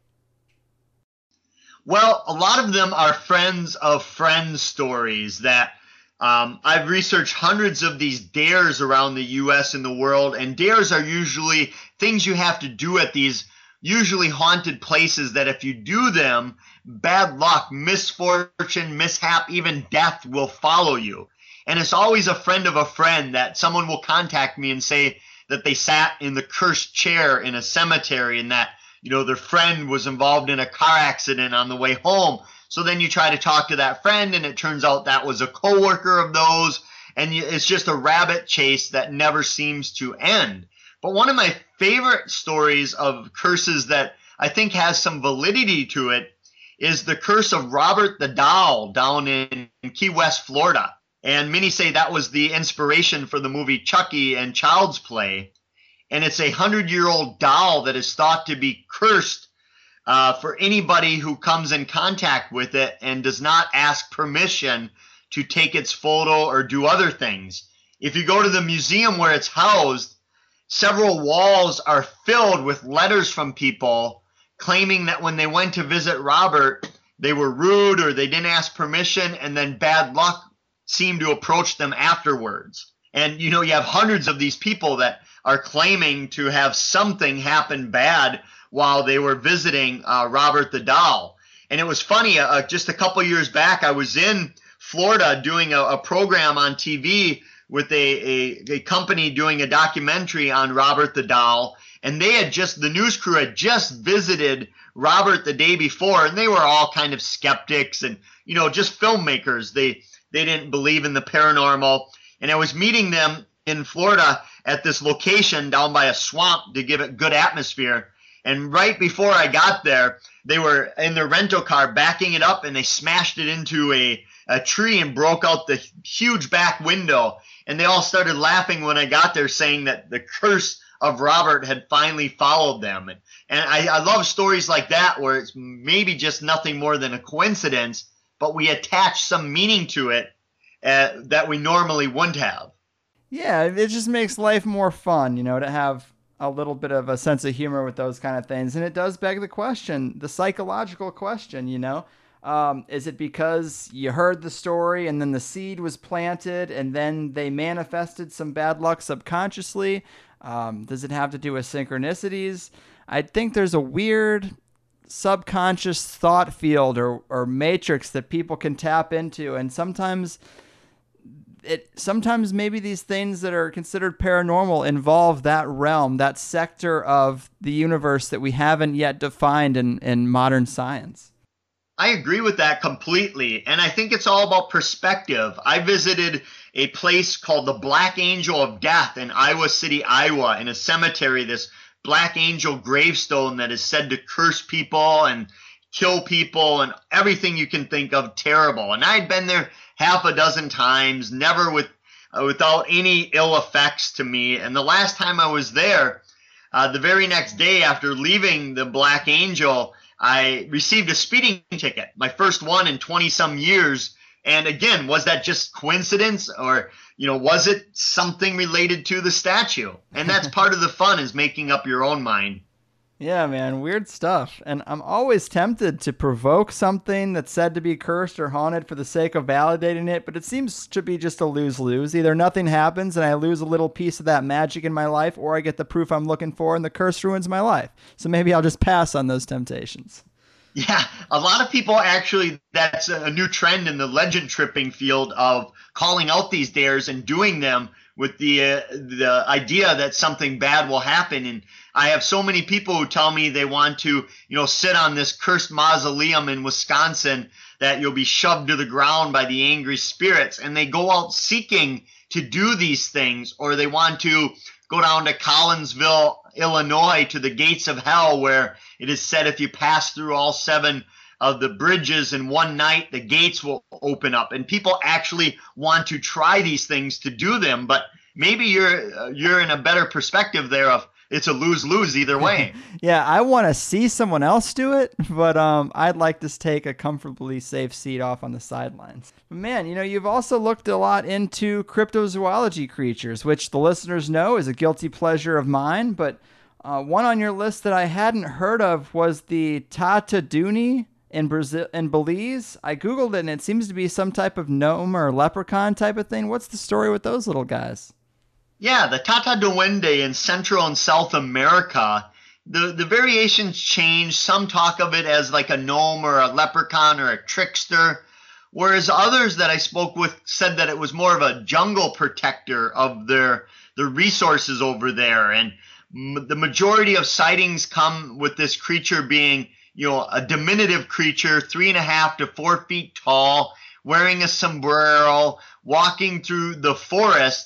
Speaker 7: Well, a lot of them are friends of friends stories that um, I've researched hundreds of these dares around the U S and the world, and dares are usually things you have to do at these usually haunted places that if you do them, bad luck, misfortune, mishap, even death will follow you. And it's always a friend of a friend that someone will contact me and say that they sat in the cursed chair in a cemetery and that, you know, their friend was involved in a car accident on the way home. So then you try to talk to that friend, and it turns out that was a coworker of those, and it's just a rabbit chase that never seems to end. But one of my favorite stories of curses that I think has some validity to it is the curse of Robert the Doll down in Key West, Florida. And many say that was the inspiration for the movie Chucky and Child's Play. And it's a hundred-year-old doll that is thought to be cursed uh, for anybody who comes in contact with it and does not ask permission to take its photo or do other things. If you go to the museum where it's housed, several walls are filled with letters from people claiming that when they went to visit Robert, they were rude or they didn't ask permission, and then bad luck seem to approach them afterwards. And, you know, you have hundreds of these people that are claiming to have something happen bad while they were visiting uh, Robert the Doll. And it was funny, uh, just a couple years back, I was in Florida doing a, a program on T V with a, a, a company doing a documentary on Robert the Doll. And they had just, the news crew had just visited Robert the day before, and they were all kind of skeptics and, you know, just filmmakers. They, they didn't believe in the paranormal. And I was meeting them in Florida at this location down by a swamp to give it good atmosphere. And right before I got there, they were in their rental car backing it up, and they smashed it into a, a tree and broke out the huge back window. And they all started laughing when I got there, saying that the curse of Robert had finally followed them. And, and I, I love stories like that where it's maybe just nothing more than a coincidence, but we attach some meaning to it uh, that we normally wouldn't have.
Speaker 3: Yeah, it just makes life more fun, you know, to have a little bit of a sense of humor with those kind of things. And it does beg the question, the psychological question, you know, um, is it because you heard the story and then the seed was planted and then they manifested some bad luck subconsciously? Um, does it have to do with synchronicities? I think there's a weird subconscious thought field or, or matrix that people can tap into. And sometimes it, sometimes maybe these things that are considered paranormal involve that realm, that sector of the universe that we haven't yet defined in, in modern science.
Speaker 7: I agree with that completely. And I think it's all about perspective. I visited a place called the Black Angel of Death in Iowa City, Iowa, in a cemetery, this Black Angel gravestone that is said to curse people and kill people and everything you can think of terrible. And I'd been there half a dozen times, never with uh, without any ill effects to me. And the last time I was there, uh, the very next day after leaving the Black Angel, I received a speeding ticket, my first one in twenty some years. And again, was that just coincidence, or, you know, was it something related to the statue? And that's part of the fun, is making up your own mind.
Speaker 3: Yeah, man, weird stuff. And I'm always tempted to provoke something that's said to be cursed or haunted for the sake of validating it, but it seems to be just a lose-lose. Either nothing happens and I lose a little piece of that magic in my life, or I get the proof I'm looking for and the curse ruins my life. So maybe I'll just pass on those temptations.
Speaker 7: Yeah, a lot of people actually, that's a new trend in the legend tripping field of calling out these dares and doing them with the uh, the idea that something bad will happen. And I have so many people who tell me they want to, you know, sit on this cursed mausoleum in Wisconsin that you'll be shoved to the ground by the angry spirits. And they go out seeking to do these things, or they want to go down to Collinsville, Illinois, to the gates of hell, where it is said if you pass through all seven of the bridges in one night, the gates will open up. And people actually want to try these things to do them, but maybe you're uh, you're in a better perspective there of it's a lose-lose either way.
Speaker 3: Yeah, I want to see someone else do it, but um, I'd like to take a comfortably safe seat off on the sidelines. But man, you know, you've also looked a lot into cryptozoology creatures, which the listeners know is a guilty pleasure of mine, but uh, one on your list that I hadn't heard of was the Tataduni in Brazil, in Belize. I Googled it, and it seems to be some type of gnome or leprechaun type of thing. What's the story with those little guys?
Speaker 7: Yeah, the Tata Duende in Central and South America, the, the variations change. Some talk of it as like a gnome or a leprechaun or a trickster, whereas others that I spoke with said that it was more of a jungle protector of their, their resources over there. And m- the majority of sightings come with this creature being, you know, a diminutive creature, three and a half to four feet tall, wearing a sombrero, walking through the forest.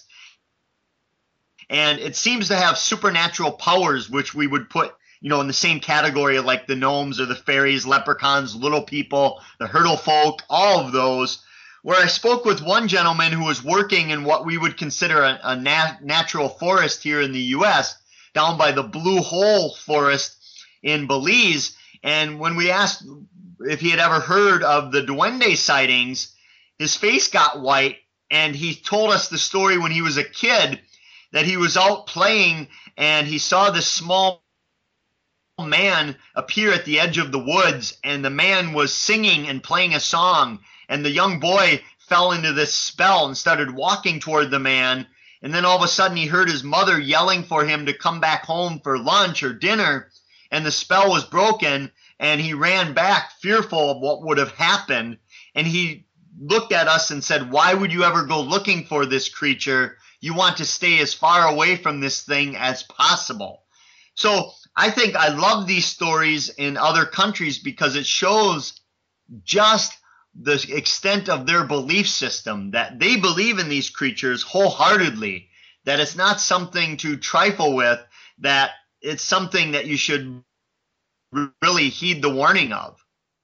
Speaker 7: And it seems to have supernatural powers, which we would put, you know, in the same category like the gnomes or the fairies, leprechauns, little people, the hurdle folk, all of those. Where I spoke with one gentleman who was working in what we would consider a, a nat- natural forest here in the U S, down by the Blue Hole Forest in Belize. And when we asked if he had ever heard of the Duende sightings, his face got white, and he told us the story when he was a kid, that he was out playing and he saw this small man appear at the edge of the woods, and the man was singing and playing a song, and the young boy fell into this spell and started walking toward the man. And then all of a sudden he heard his mother yelling for him to come back home for lunch or dinner. And the spell was broken, and he ran back fearful of what would have happened. And he looked at us and said, why would you ever go looking for this creature? You want to stay as far away from this thing as possible. So I think I love these stories in other countries because it shows just the extent of their belief system, that they believe in these creatures wholeheartedly, that it's not something to trifle with, that it's something that you should really heed the warning of.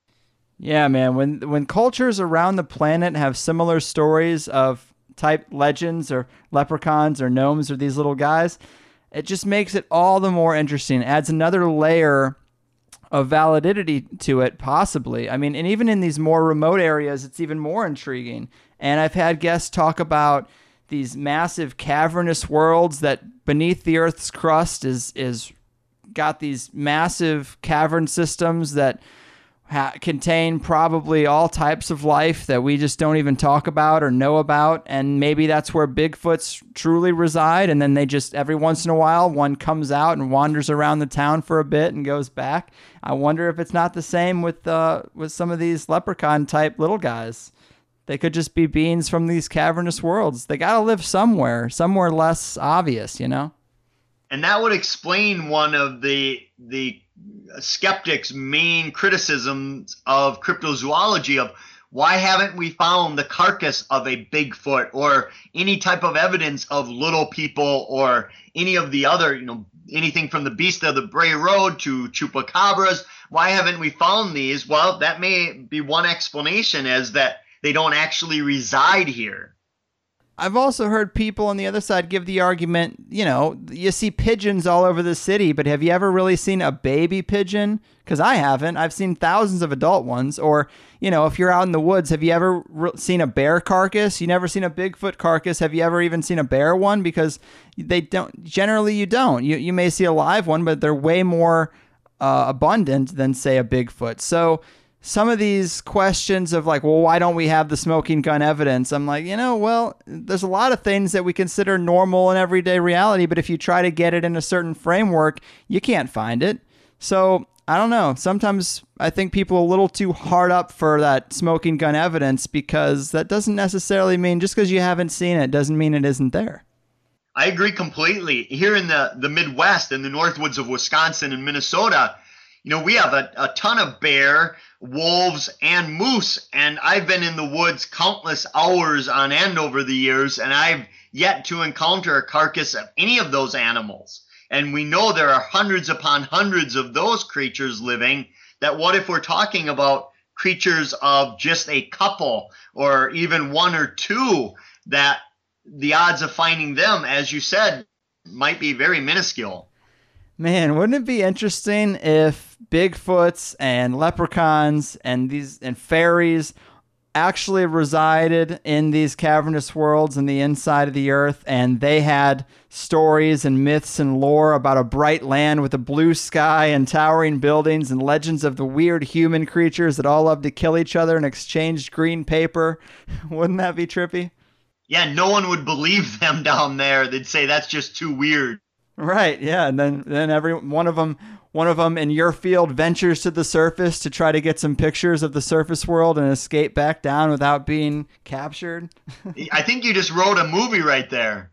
Speaker 3: Yeah, man. When when cultures around the planet have similar stories of type legends or leprechauns or gnomes or these little guys, it just makes it all the more interesting. It adds another layer of validity to it, possibly. I mean, and even in these more remote areas, it's even more intriguing. And I've had guests talk about these massive cavernous worlds that beneath the Earth's crust is is got these massive cavern systems that ha- contain probably all types of life that we just don't even talk about or know about. And maybe that's where Bigfoots truly reside. And then they just, every once in a while, one comes out and wanders around the town for a bit and goes back. I wonder if it's not the same with uh, with some of these leprechaun type little guys. They could just be beings from these cavernous worlds. They got to live somewhere, somewhere less obvious, you know?
Speaker 7: And that would explain one of the the skeptics' main criticisms of cryptozoology of why haven't we found the carcass of a Bigfoot or any type of evidence of little people or any of the other, you know, anything from the Beast of the Bray Road to chupacabras. Why haven't we found these? Well, that may be one explanation, is that they don't actually reside here.
Speaker 3: I've also heard people on the other side give the argument, you know, you see pigeons all over the city, but have you ever really seen a baby pigeon? Because I haven't. I've seen thousands of adult ones. Or, you know, if you're out in the woods, have you ever re- seen a bear carcass? You never seen a Bigfoot carcass. Have you ever even seen a bear one? Because they don't, generally you don't. You, you may see a live one, but they're way more uh, abundant than, say, a Bigfoot. So some of these questions of like, well, why don't we have the smoking gun evidence? I'm like, you know, well, there's a lot of things that we consider normal and everyday reality, but if you try to get it in a certain framework, you can't find it. So I don't know. Sometimes I think people are a little too hard up for that smoking gun evidence, because that doesn't necessarily mean just because you haven't seen it doesn't mean it isn't there.
Speaker 7: I agree completely. Here in the, the Midwest, in the Northwoods of Wisconsin and Minnesota, you know, we have a, a ton of bear, wolves, and moose. And I've been in the woods countless hours on end over the years, and I've yet to encounter a carcass of any of those animals. And we know there are hundreds upon hundreds of those creatures living. That what if we're talking about creatures of just a couple or even one or two, that the odds of finding them, as you said, might be very minuscule.
Speaker 3: Man, wouldn't it be interesting if Bigfoots and leprechauns and these and fairies actually resided in these cavernous worlds in the inside of the earth, and they had stories and myths and lore about a bright land with a blue sky and towering buildings and legends of the weird human creatures that all love to kill each other and exchange green paper? Wouldn't that be trippy?
Speaker 7: Yeah, no one would believe them down there. They'd say that's just too weird.
Speaker 3: Right, yeah, and then then every one of them, one of them in your field ventures to the surface to try to get some pictures of the surface world and escape back down without being captured.
Speaker 7: I think you just wrote a movie right there.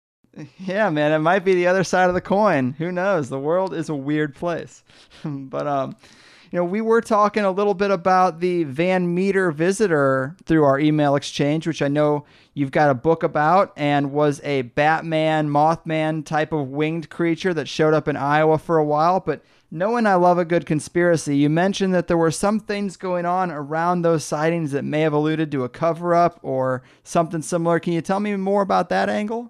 Speaker 3: Yeah, man, it might be the other side of the coin. Who knows? The world is a weird place. But um, you know, we were talking a little bit about the Van Meter visitor through our email exchange, which I know you've got a book about, and was a Batman, Mothman type of winged creature that showed up in Iowa for a while. But knowing I love a good conspiracy, you mentioned that there were some things going on around those sightings that may have alluded to a cover-up or something similar. Can you tell me more about that angle?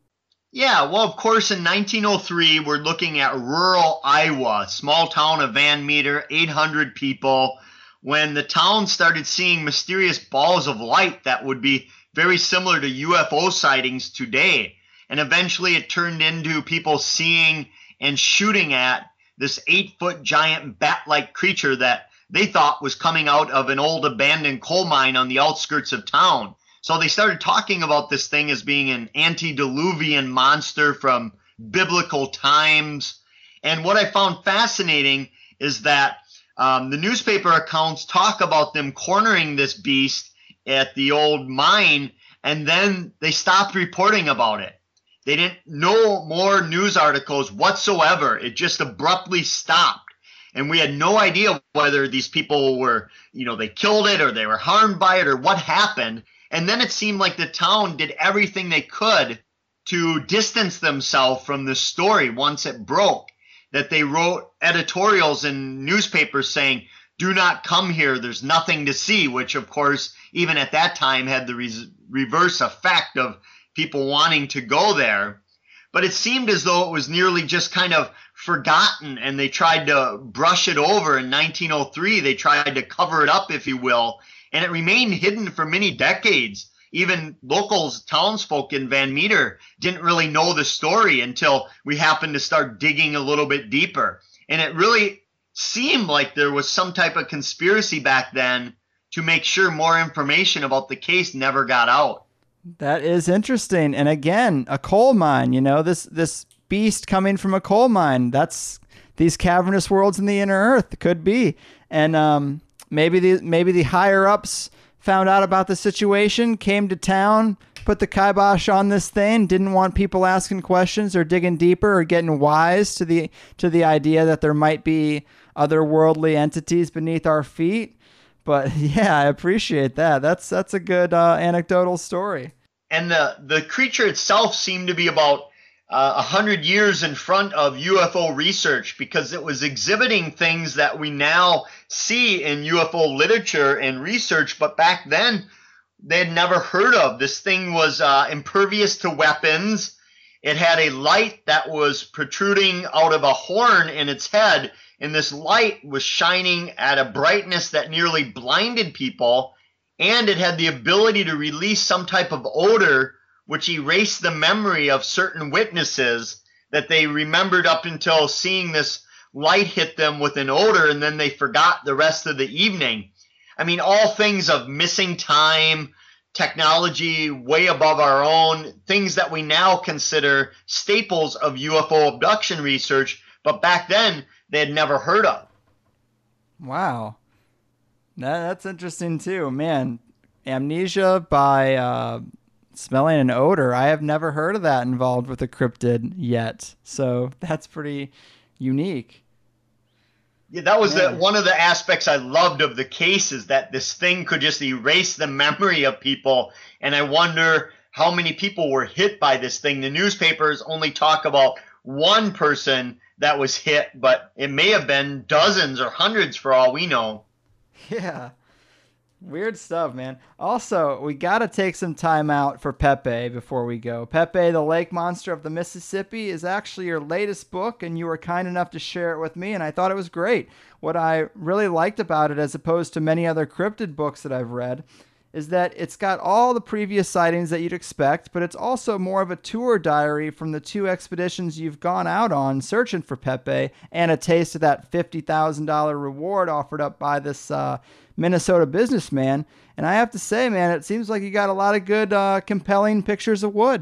Speaker 7: Yeah, well, of course, in nineteen oh three, we're looking at rural Iowa, small town of Van Meter, eight hundred people, when the town started seeing mysterious balls of light that would be very similar to U F O sightings today. And eventually it turned into people seeing and shooting at this eight-foot giant bat-like creature that they thought was coming out of an old abandoned coal mine on the outskirts of town. So they started talking about this thing as being an antediluvian monster from biblical times. And what I found fascinating is that um, the newspaper accounts talk about them cornering this beast at the old mine, and then they stopped reporting about it. They didn't know more news articles whatsoever. It just abruptly stopped. And we had no idea whether these people were, you know, they killed it or they were harmed by it or what happened. And then it seemed like the town did everything they could to distance themselves from the story once it broke, that they wrote editorials in newspapers saying, do not come here, there's nothing to see, which of course, even at that time had the re- reverse effect of people wanting to go there. But it seemed as though it was nearly just kind of forgotten, and they tried to brush it over. In nineteen oh three, they tried to cover it up, if you will, and it remained hidden for many decades. Even locals, townsfolk in Van Meter didn't really know the story until we happened to start digging a little bit deeper. And it really seemed like there was some type of conspiracy back then to make sure more information about the case never got out.
Speaker 3: That is interesting. And again, a coal mine, you know, this this beast coming from a coal mine. That's these cavernous worlds in the inner earth could be. And um, maybe the maybe the higher ups found out about the situation, came to town, put the kibosh on this thing, didn't want people asking questions or digging deeper or getting wise to the to the idea that there might be otherworldly entities beneath our feet. But yeah, I appreciate that. That's that's a good uh, anecdotal story.
Speaker 7: And the, the creature itself seemed to be about uh, one hundred years in front of U F O research, because it was exhibiting things that we now see in U F O literature and research, but back then they had never heard of. This thing was uh, impervious to weapons. It had a light that was protruding out of a horn in its head, and this light was shining at a brightness that nearly blinded people, and it had the ability to release some type of odor which erased the memory of certain witnesses that they remembered up until seeing this light hit them with an odor, and then they forgot the rest of the evening. I mean, all things of missing time, technology way above our own, things that we now consider staples of U F O abduction research, but back then they had never heard of.
Speaker 3: Wow. That, that's interesting too. Man, amnesia by uh, smelling an odor. I have never heard of that involved with a cryptid yet. So that's pretty unique.
Speaker 7: Yeah, that was the, one of the aspects I loved of the case, is that this thing could just erase the memory of people. And I wonder how many people were hit by this thing. The newspapers only talk about one person that was hit, but it may have been dozens or hundreds for all we know.
Speaker 3: Yeah. Weird stuff, man. Also, we got to take some time out for Pepe before we go. Pepe, the Lake Monster of the Mississippi, is actually your latest book, and you were kind enough to share it with me, and I thought it was great. What I really liked about it, as opposed to many other cryptid books that I've read, is that it's got all the previous sightings that you'd expect, but it's also more of a tour diary from the two expeditions you've gone out on searching for Pepe, and a taste of that fifty thousand dollars reward offered up by this uh, Minnesota businessman. And I have to say, man, it seems like you got a lot of good, uh, compelling pictures of wood.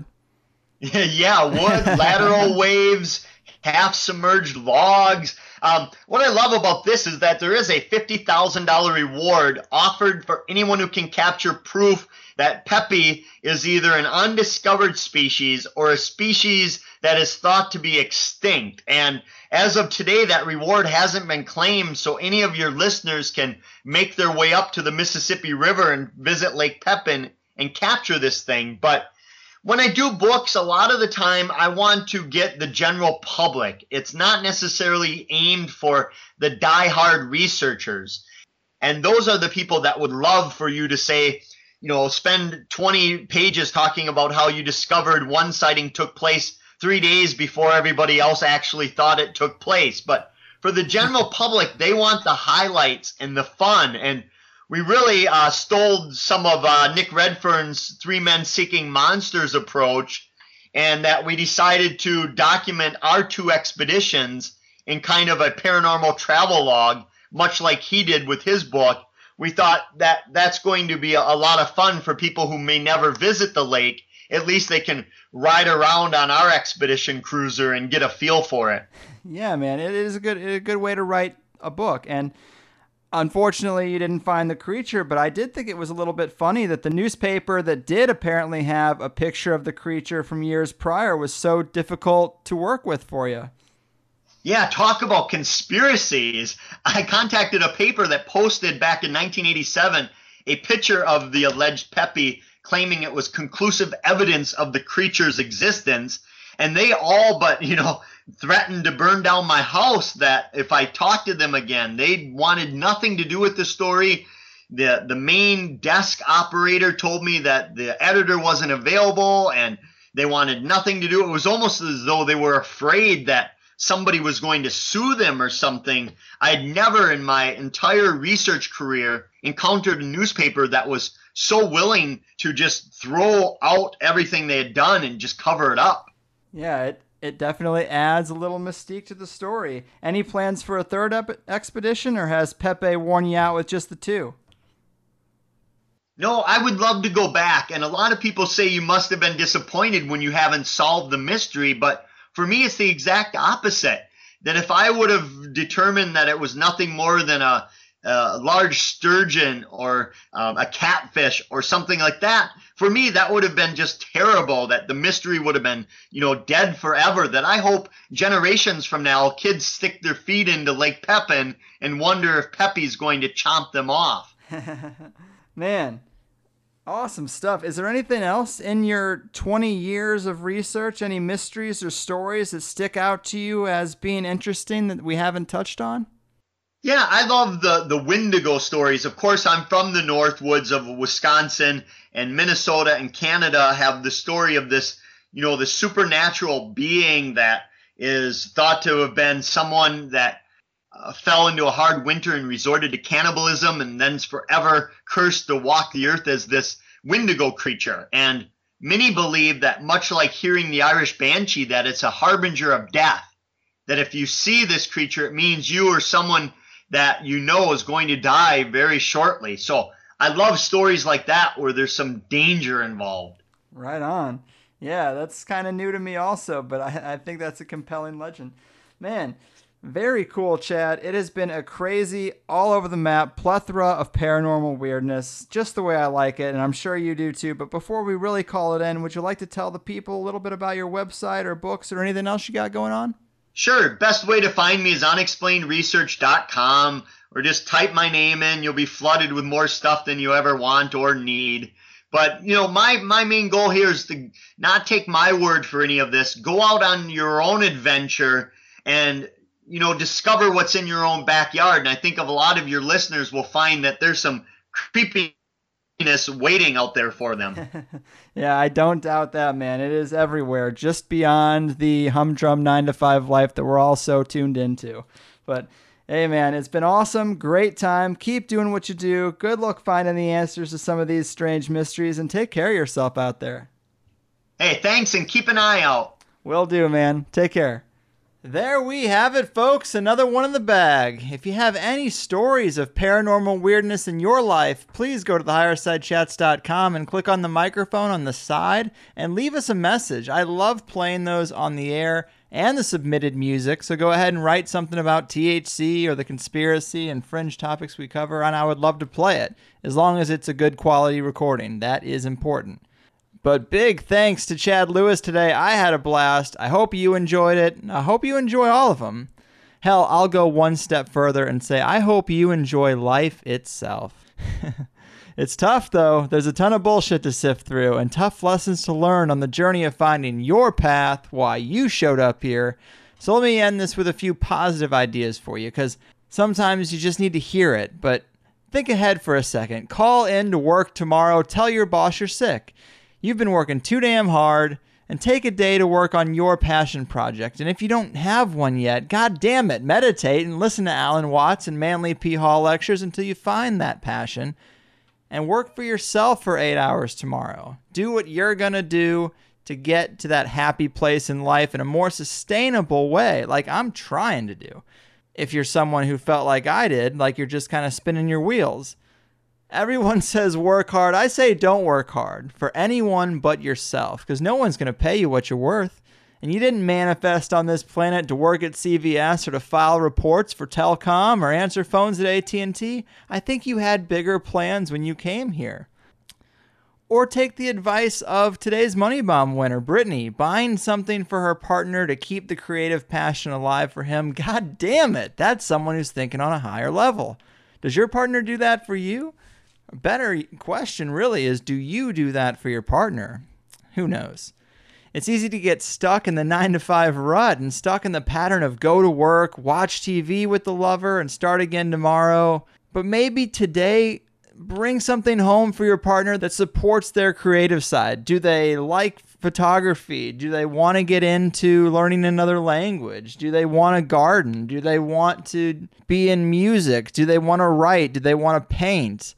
Speaker 7: Yeah, wood, lateral waves, half-submerged logs. Um, what I love about this is that there is a fifty thousand dollars reward offered for anyone who can capture proof that Pepe is either an undiscovered species or a species that is thought to be extinct. And as of today, that reward hasn't been claimed, so any of your listeners can make their way up to the Mississippi River and visit Lake Pepin and capture this thing. But when I do books, a lot of the time I want to get the general public. It's not necessarily aimed for the die-hard researchers. And those are the people that would love for you to say, you know, spend twenty pages talking about how you discovered one sighting took place three days before everybody else actually thought it took place. But for the general public, they want the highlights and the fun. And we really uh, stole some of uh, Nick Redfern's Three Men Seeking Monsters approach, and that we decided to document our two expeditions in kind of a paranormal travel log, much like he did with his book, we thought that that's going to be a, a lot of fun for people who may never visit the lake. At least they can ride around on our expedition cruiser and get a feel for it.
Speaker 3: Yeah, man, it is a good a good way to write a book. And unfortunately, you didn't find the creature, but I did think it was a little bit funny that the newspaper that did apparently have a picture of the creature from years prior was so difficult to work with for you.
Speaker 7: Yeah, talk about conspiracies. I contacted a paper that posted back in nineteen eighty-seven a picture of the alleged Pepe, claiming it was conclusive evidence of the creature's existence. And they all but, you know, threatened to burn down my house that if I talked to them again. They wanted nothing to do with the story. The, the main desk operator told me that the editor wasn't available and they wanted nothing to do. It was almost as though they were afraid that somebody was going to sue them or something. I had never in my entire research career encountered a newspaper that was so willing to just throw out everything they had done and just cover it up.
Speaker 3: Yeah, it, it definitely adds a little mystique to the story. Any plans for a third ep- expedition, or has Pepe worn you out with just the two?
Speaker 7: No, I would love to go back. And a lot of people say you must have been disappointed when you haven't solved the mystery, but for me, it's the exact opposite. That if I would have determined that it was nothing more than a, a large sturgeon or um, a catfish or something like that, for me, that would have been just terrible. That the mystery would have been, you know, dead forever. That I hope generations from now, kids stick their feet into Lake Pepin and wonder if Pepe's going to chomp them off.
Speaker 3: Man. Awesome stuff. Is there anything else in your twenty years of research, any mysteries or stories that stick out to you as being interesting that we haven't touched on?
Speaker 7: Yeah, I love the, the Wendigo stories. Of course, I'm from the North Woods of Wisconsin, and Minnesota and Canada have the story of this, you know, the supernatural being that is thought to have been someone that Uh, fell into a hard winter and resorted to cannibalism and then's forever cursed to walk the earth as this Wendigo creature. And many believe that, much like hearing the Irish banshee, that it's a harbinger of death. That if you see this creature, it means you or someone that you know is going to die very shortly. So I love stories like that where there's some danger involved.
Speaker 3: Right on. Yeah, that's kind of new to me also, but I, I think that's a compelling legend. Man, very cool, Chad. It has been a crazy, all over the map, plethora of paranormal weirdness, just the way I like it, and I'm sure you do too. But before we really call it in, would you like to tell the people a little bit about your website or books or anything else you got going on?
Speaker 7: Sure. Best way to find me is unexplained research dot com, or just type my name in. You'll be flooded with more stuff than you ever want or need. But, you know, my, my main goal here is to not take my word for any of this. Go out on your own adventure and, you know, discover what's in your own backyard. And I think of a lot of your listeners will find that there's some creepiness waiting out there for them.
Speaker 3: Yeah, I don't doubt that, man. It is everywhere, just beyond the humdrum nine to five life that we're all so tuned into. But hey, man, it's been awesome. Great time. Keep doing what you do. Good luck finding the answers to some of these strange mysteries, and take care of yourself out there.
Speaker 7: Hey, thanks, and keep an eye out.
Speaker 3: Will do, man. Take care. There we have it, folks. Another one in the bag. If you have any stories of paranormal weirdness in your life, please go to the higher side chats dot com and click on the microphone on the side and leave us a message. I love playing those on the air and the submitted music, so go ahead and write something about T H C or the conspiracy and fringe topics we cover, and I would love to play it, as long as it's a good quality recording. That is important. But big thanks to Chad Lewis today. I had a blast. I hope you enjoyed it. I hope you enjoy all of them. Hell, I'll go one step further and say I hope you enjoy life itself. It's tough, though. There's a ton of bullshit to sift through and tough lessons to learn on the journey of finding your path, why you showed up here. So let me end this with a few positive ideas for you, because sometimes you just need to hear it. But think ahead for a second. Call in to work tomorrow. Tell your boss you're sick. You've been working too damn hard, and take a day to work on your passion project. And if you don't have one yet, god damn it, meditate and listen to Alan Watts and Manly P. Hall lectures until you find that passion. And work for yourself for eight hours tomorrow. Do what you're going to do to get to that happy place in life in a more sustainable way, like I'm trying to do. If you're someone who felt like I did, like you're just kind of spinning your wheels, Everyone says work hard. I say don't work hard for anyone but yourself, because no one's going to pay you what you're worth. And you didn't manifest on this planet to work at C V S or to file reports for telecom or answer phones at A T and T. I think you had bigger plans when you came here. Or take the advice of today's Money Bomb winner, Brittany, buying something for her partner to keep the creative passion alive for him. God damn it, that's someone who's thinking on a higher level. Does your partner do that for you? A better question really is, do you do that for your partner? Who knows? It's easy to get stuck in the nine to five rut and stuck in the pattern of go to work, watch T V with the lover, and start again tomorrow. But maybe today, bring something home for your partner that supports their creative side. Do they like photography? Do they want to get into learning another language? Do they want to garden? Do they want to be in music? Do they want to write? Do they want to paint?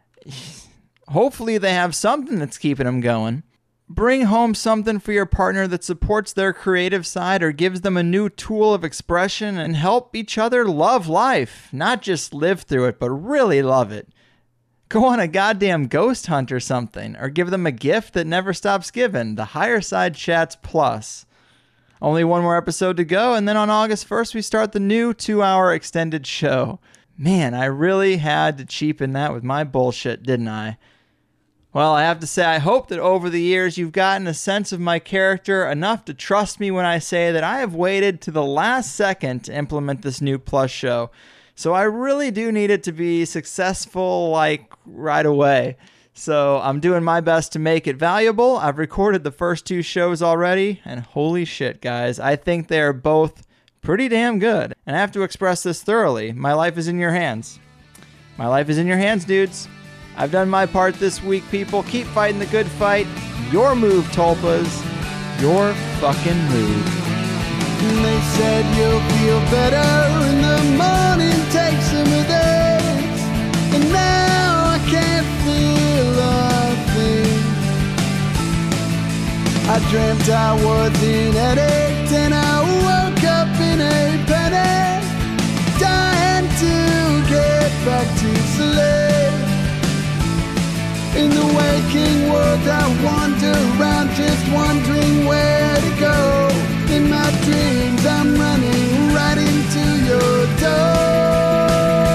Speaker 3: Hopefully they have something that's keeping them going. Bring home something for your partner that supports their creative side or gives them a new tool of expression, and help each other love life. Not just live through it, but really love it. Go on a goddamn ghost hunt or something, or give them a gift that never stops giving. The Higher Side Chats Plus. Only one more episode to go, and then on August first, we start the new two-hour extended show. Man, I really had to cheapen that with my bullshit, didn't I? Well, I have to say, I hope that over the years you've gotten a sense of my character enough to trust me when I say that I have waited to the last second to implement this new Plus show. So I really do need it to be successful, like, right away. So I'm doing my best to make it valuable. I've recorded the first two shows already, and holy shit, guys, I think they are both pretty damn good. And I have to express this thoroughly. My life is in your hands. My life is in your hands, dudes. I've done my part this week, people. Keep fighting the good fight. Your move, Tulpas. Your fucking move.
Speaker 4: And they said you'll feel better in the morning, take some of this. And now I can't feel a thing. I dreamt I was in headache, and I woke up in a panic, dying to get back to sleep. In the waking world I wander around, just wondering where to go. In my dreams I'm running right into your door.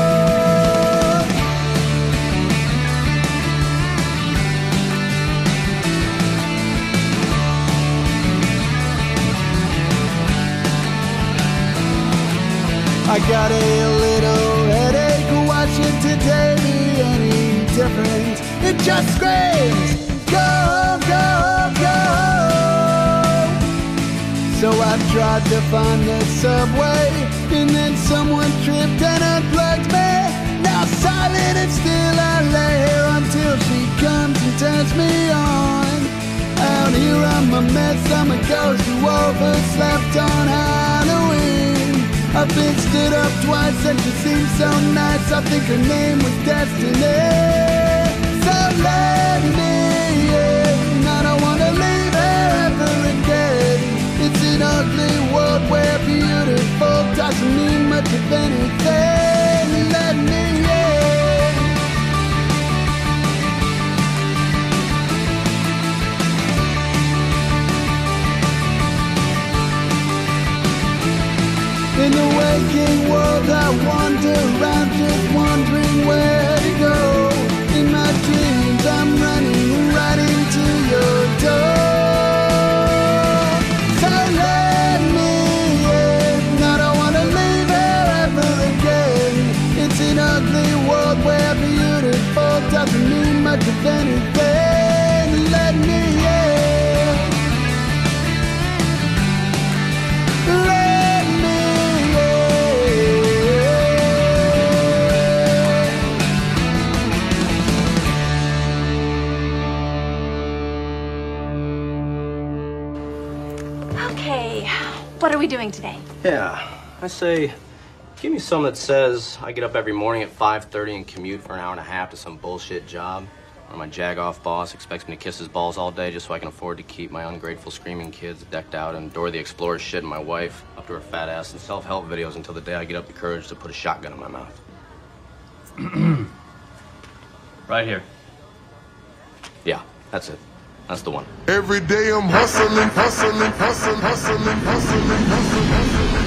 Speaker 4: I got a little headache, watching today be any different. It just screams, go home, go home, go home. So I tried to find the subway, and then someone tripped and unplugged me. Now silent and still I lay here until she comes and turns me on. Out here I'm a mess, I'm a ghost who overslept on Halloween. I've been stood up twice and she seems so nice, I think her name was Destiny. So let me in, I don't wanna leave her ever again. It's an ugly world where beautiful doesn't mean much of anything. Let me in. In the waking world I wander around, just wondering where to go. In my dreams I'm running right into your door. So let me in, I don't wanna leave her ever again. It's an ugly world where beautiful doesn't mean much of anything. Let me in. Let me
Speaker 8: Okay, what are we doing today?
Speaker 9: Yeah, I say, give me some that says I get up every morning at five thirty and commute for an hour and a half to some bullshit job, or my jag-off boss expects me to kiss his balls all day just so I can afford to keep my ungrateful screaming kids decked out and Dora the Explorer shit and my wife up to her fat ass in self-help videos until the day I get up the courage to put a shotgun in my mouth. Right here. Yeah, that's it. That's the one.
Speaker 4: Every day I'm hustling, hustling, hustling, hustling, hustling, hustling, hustling.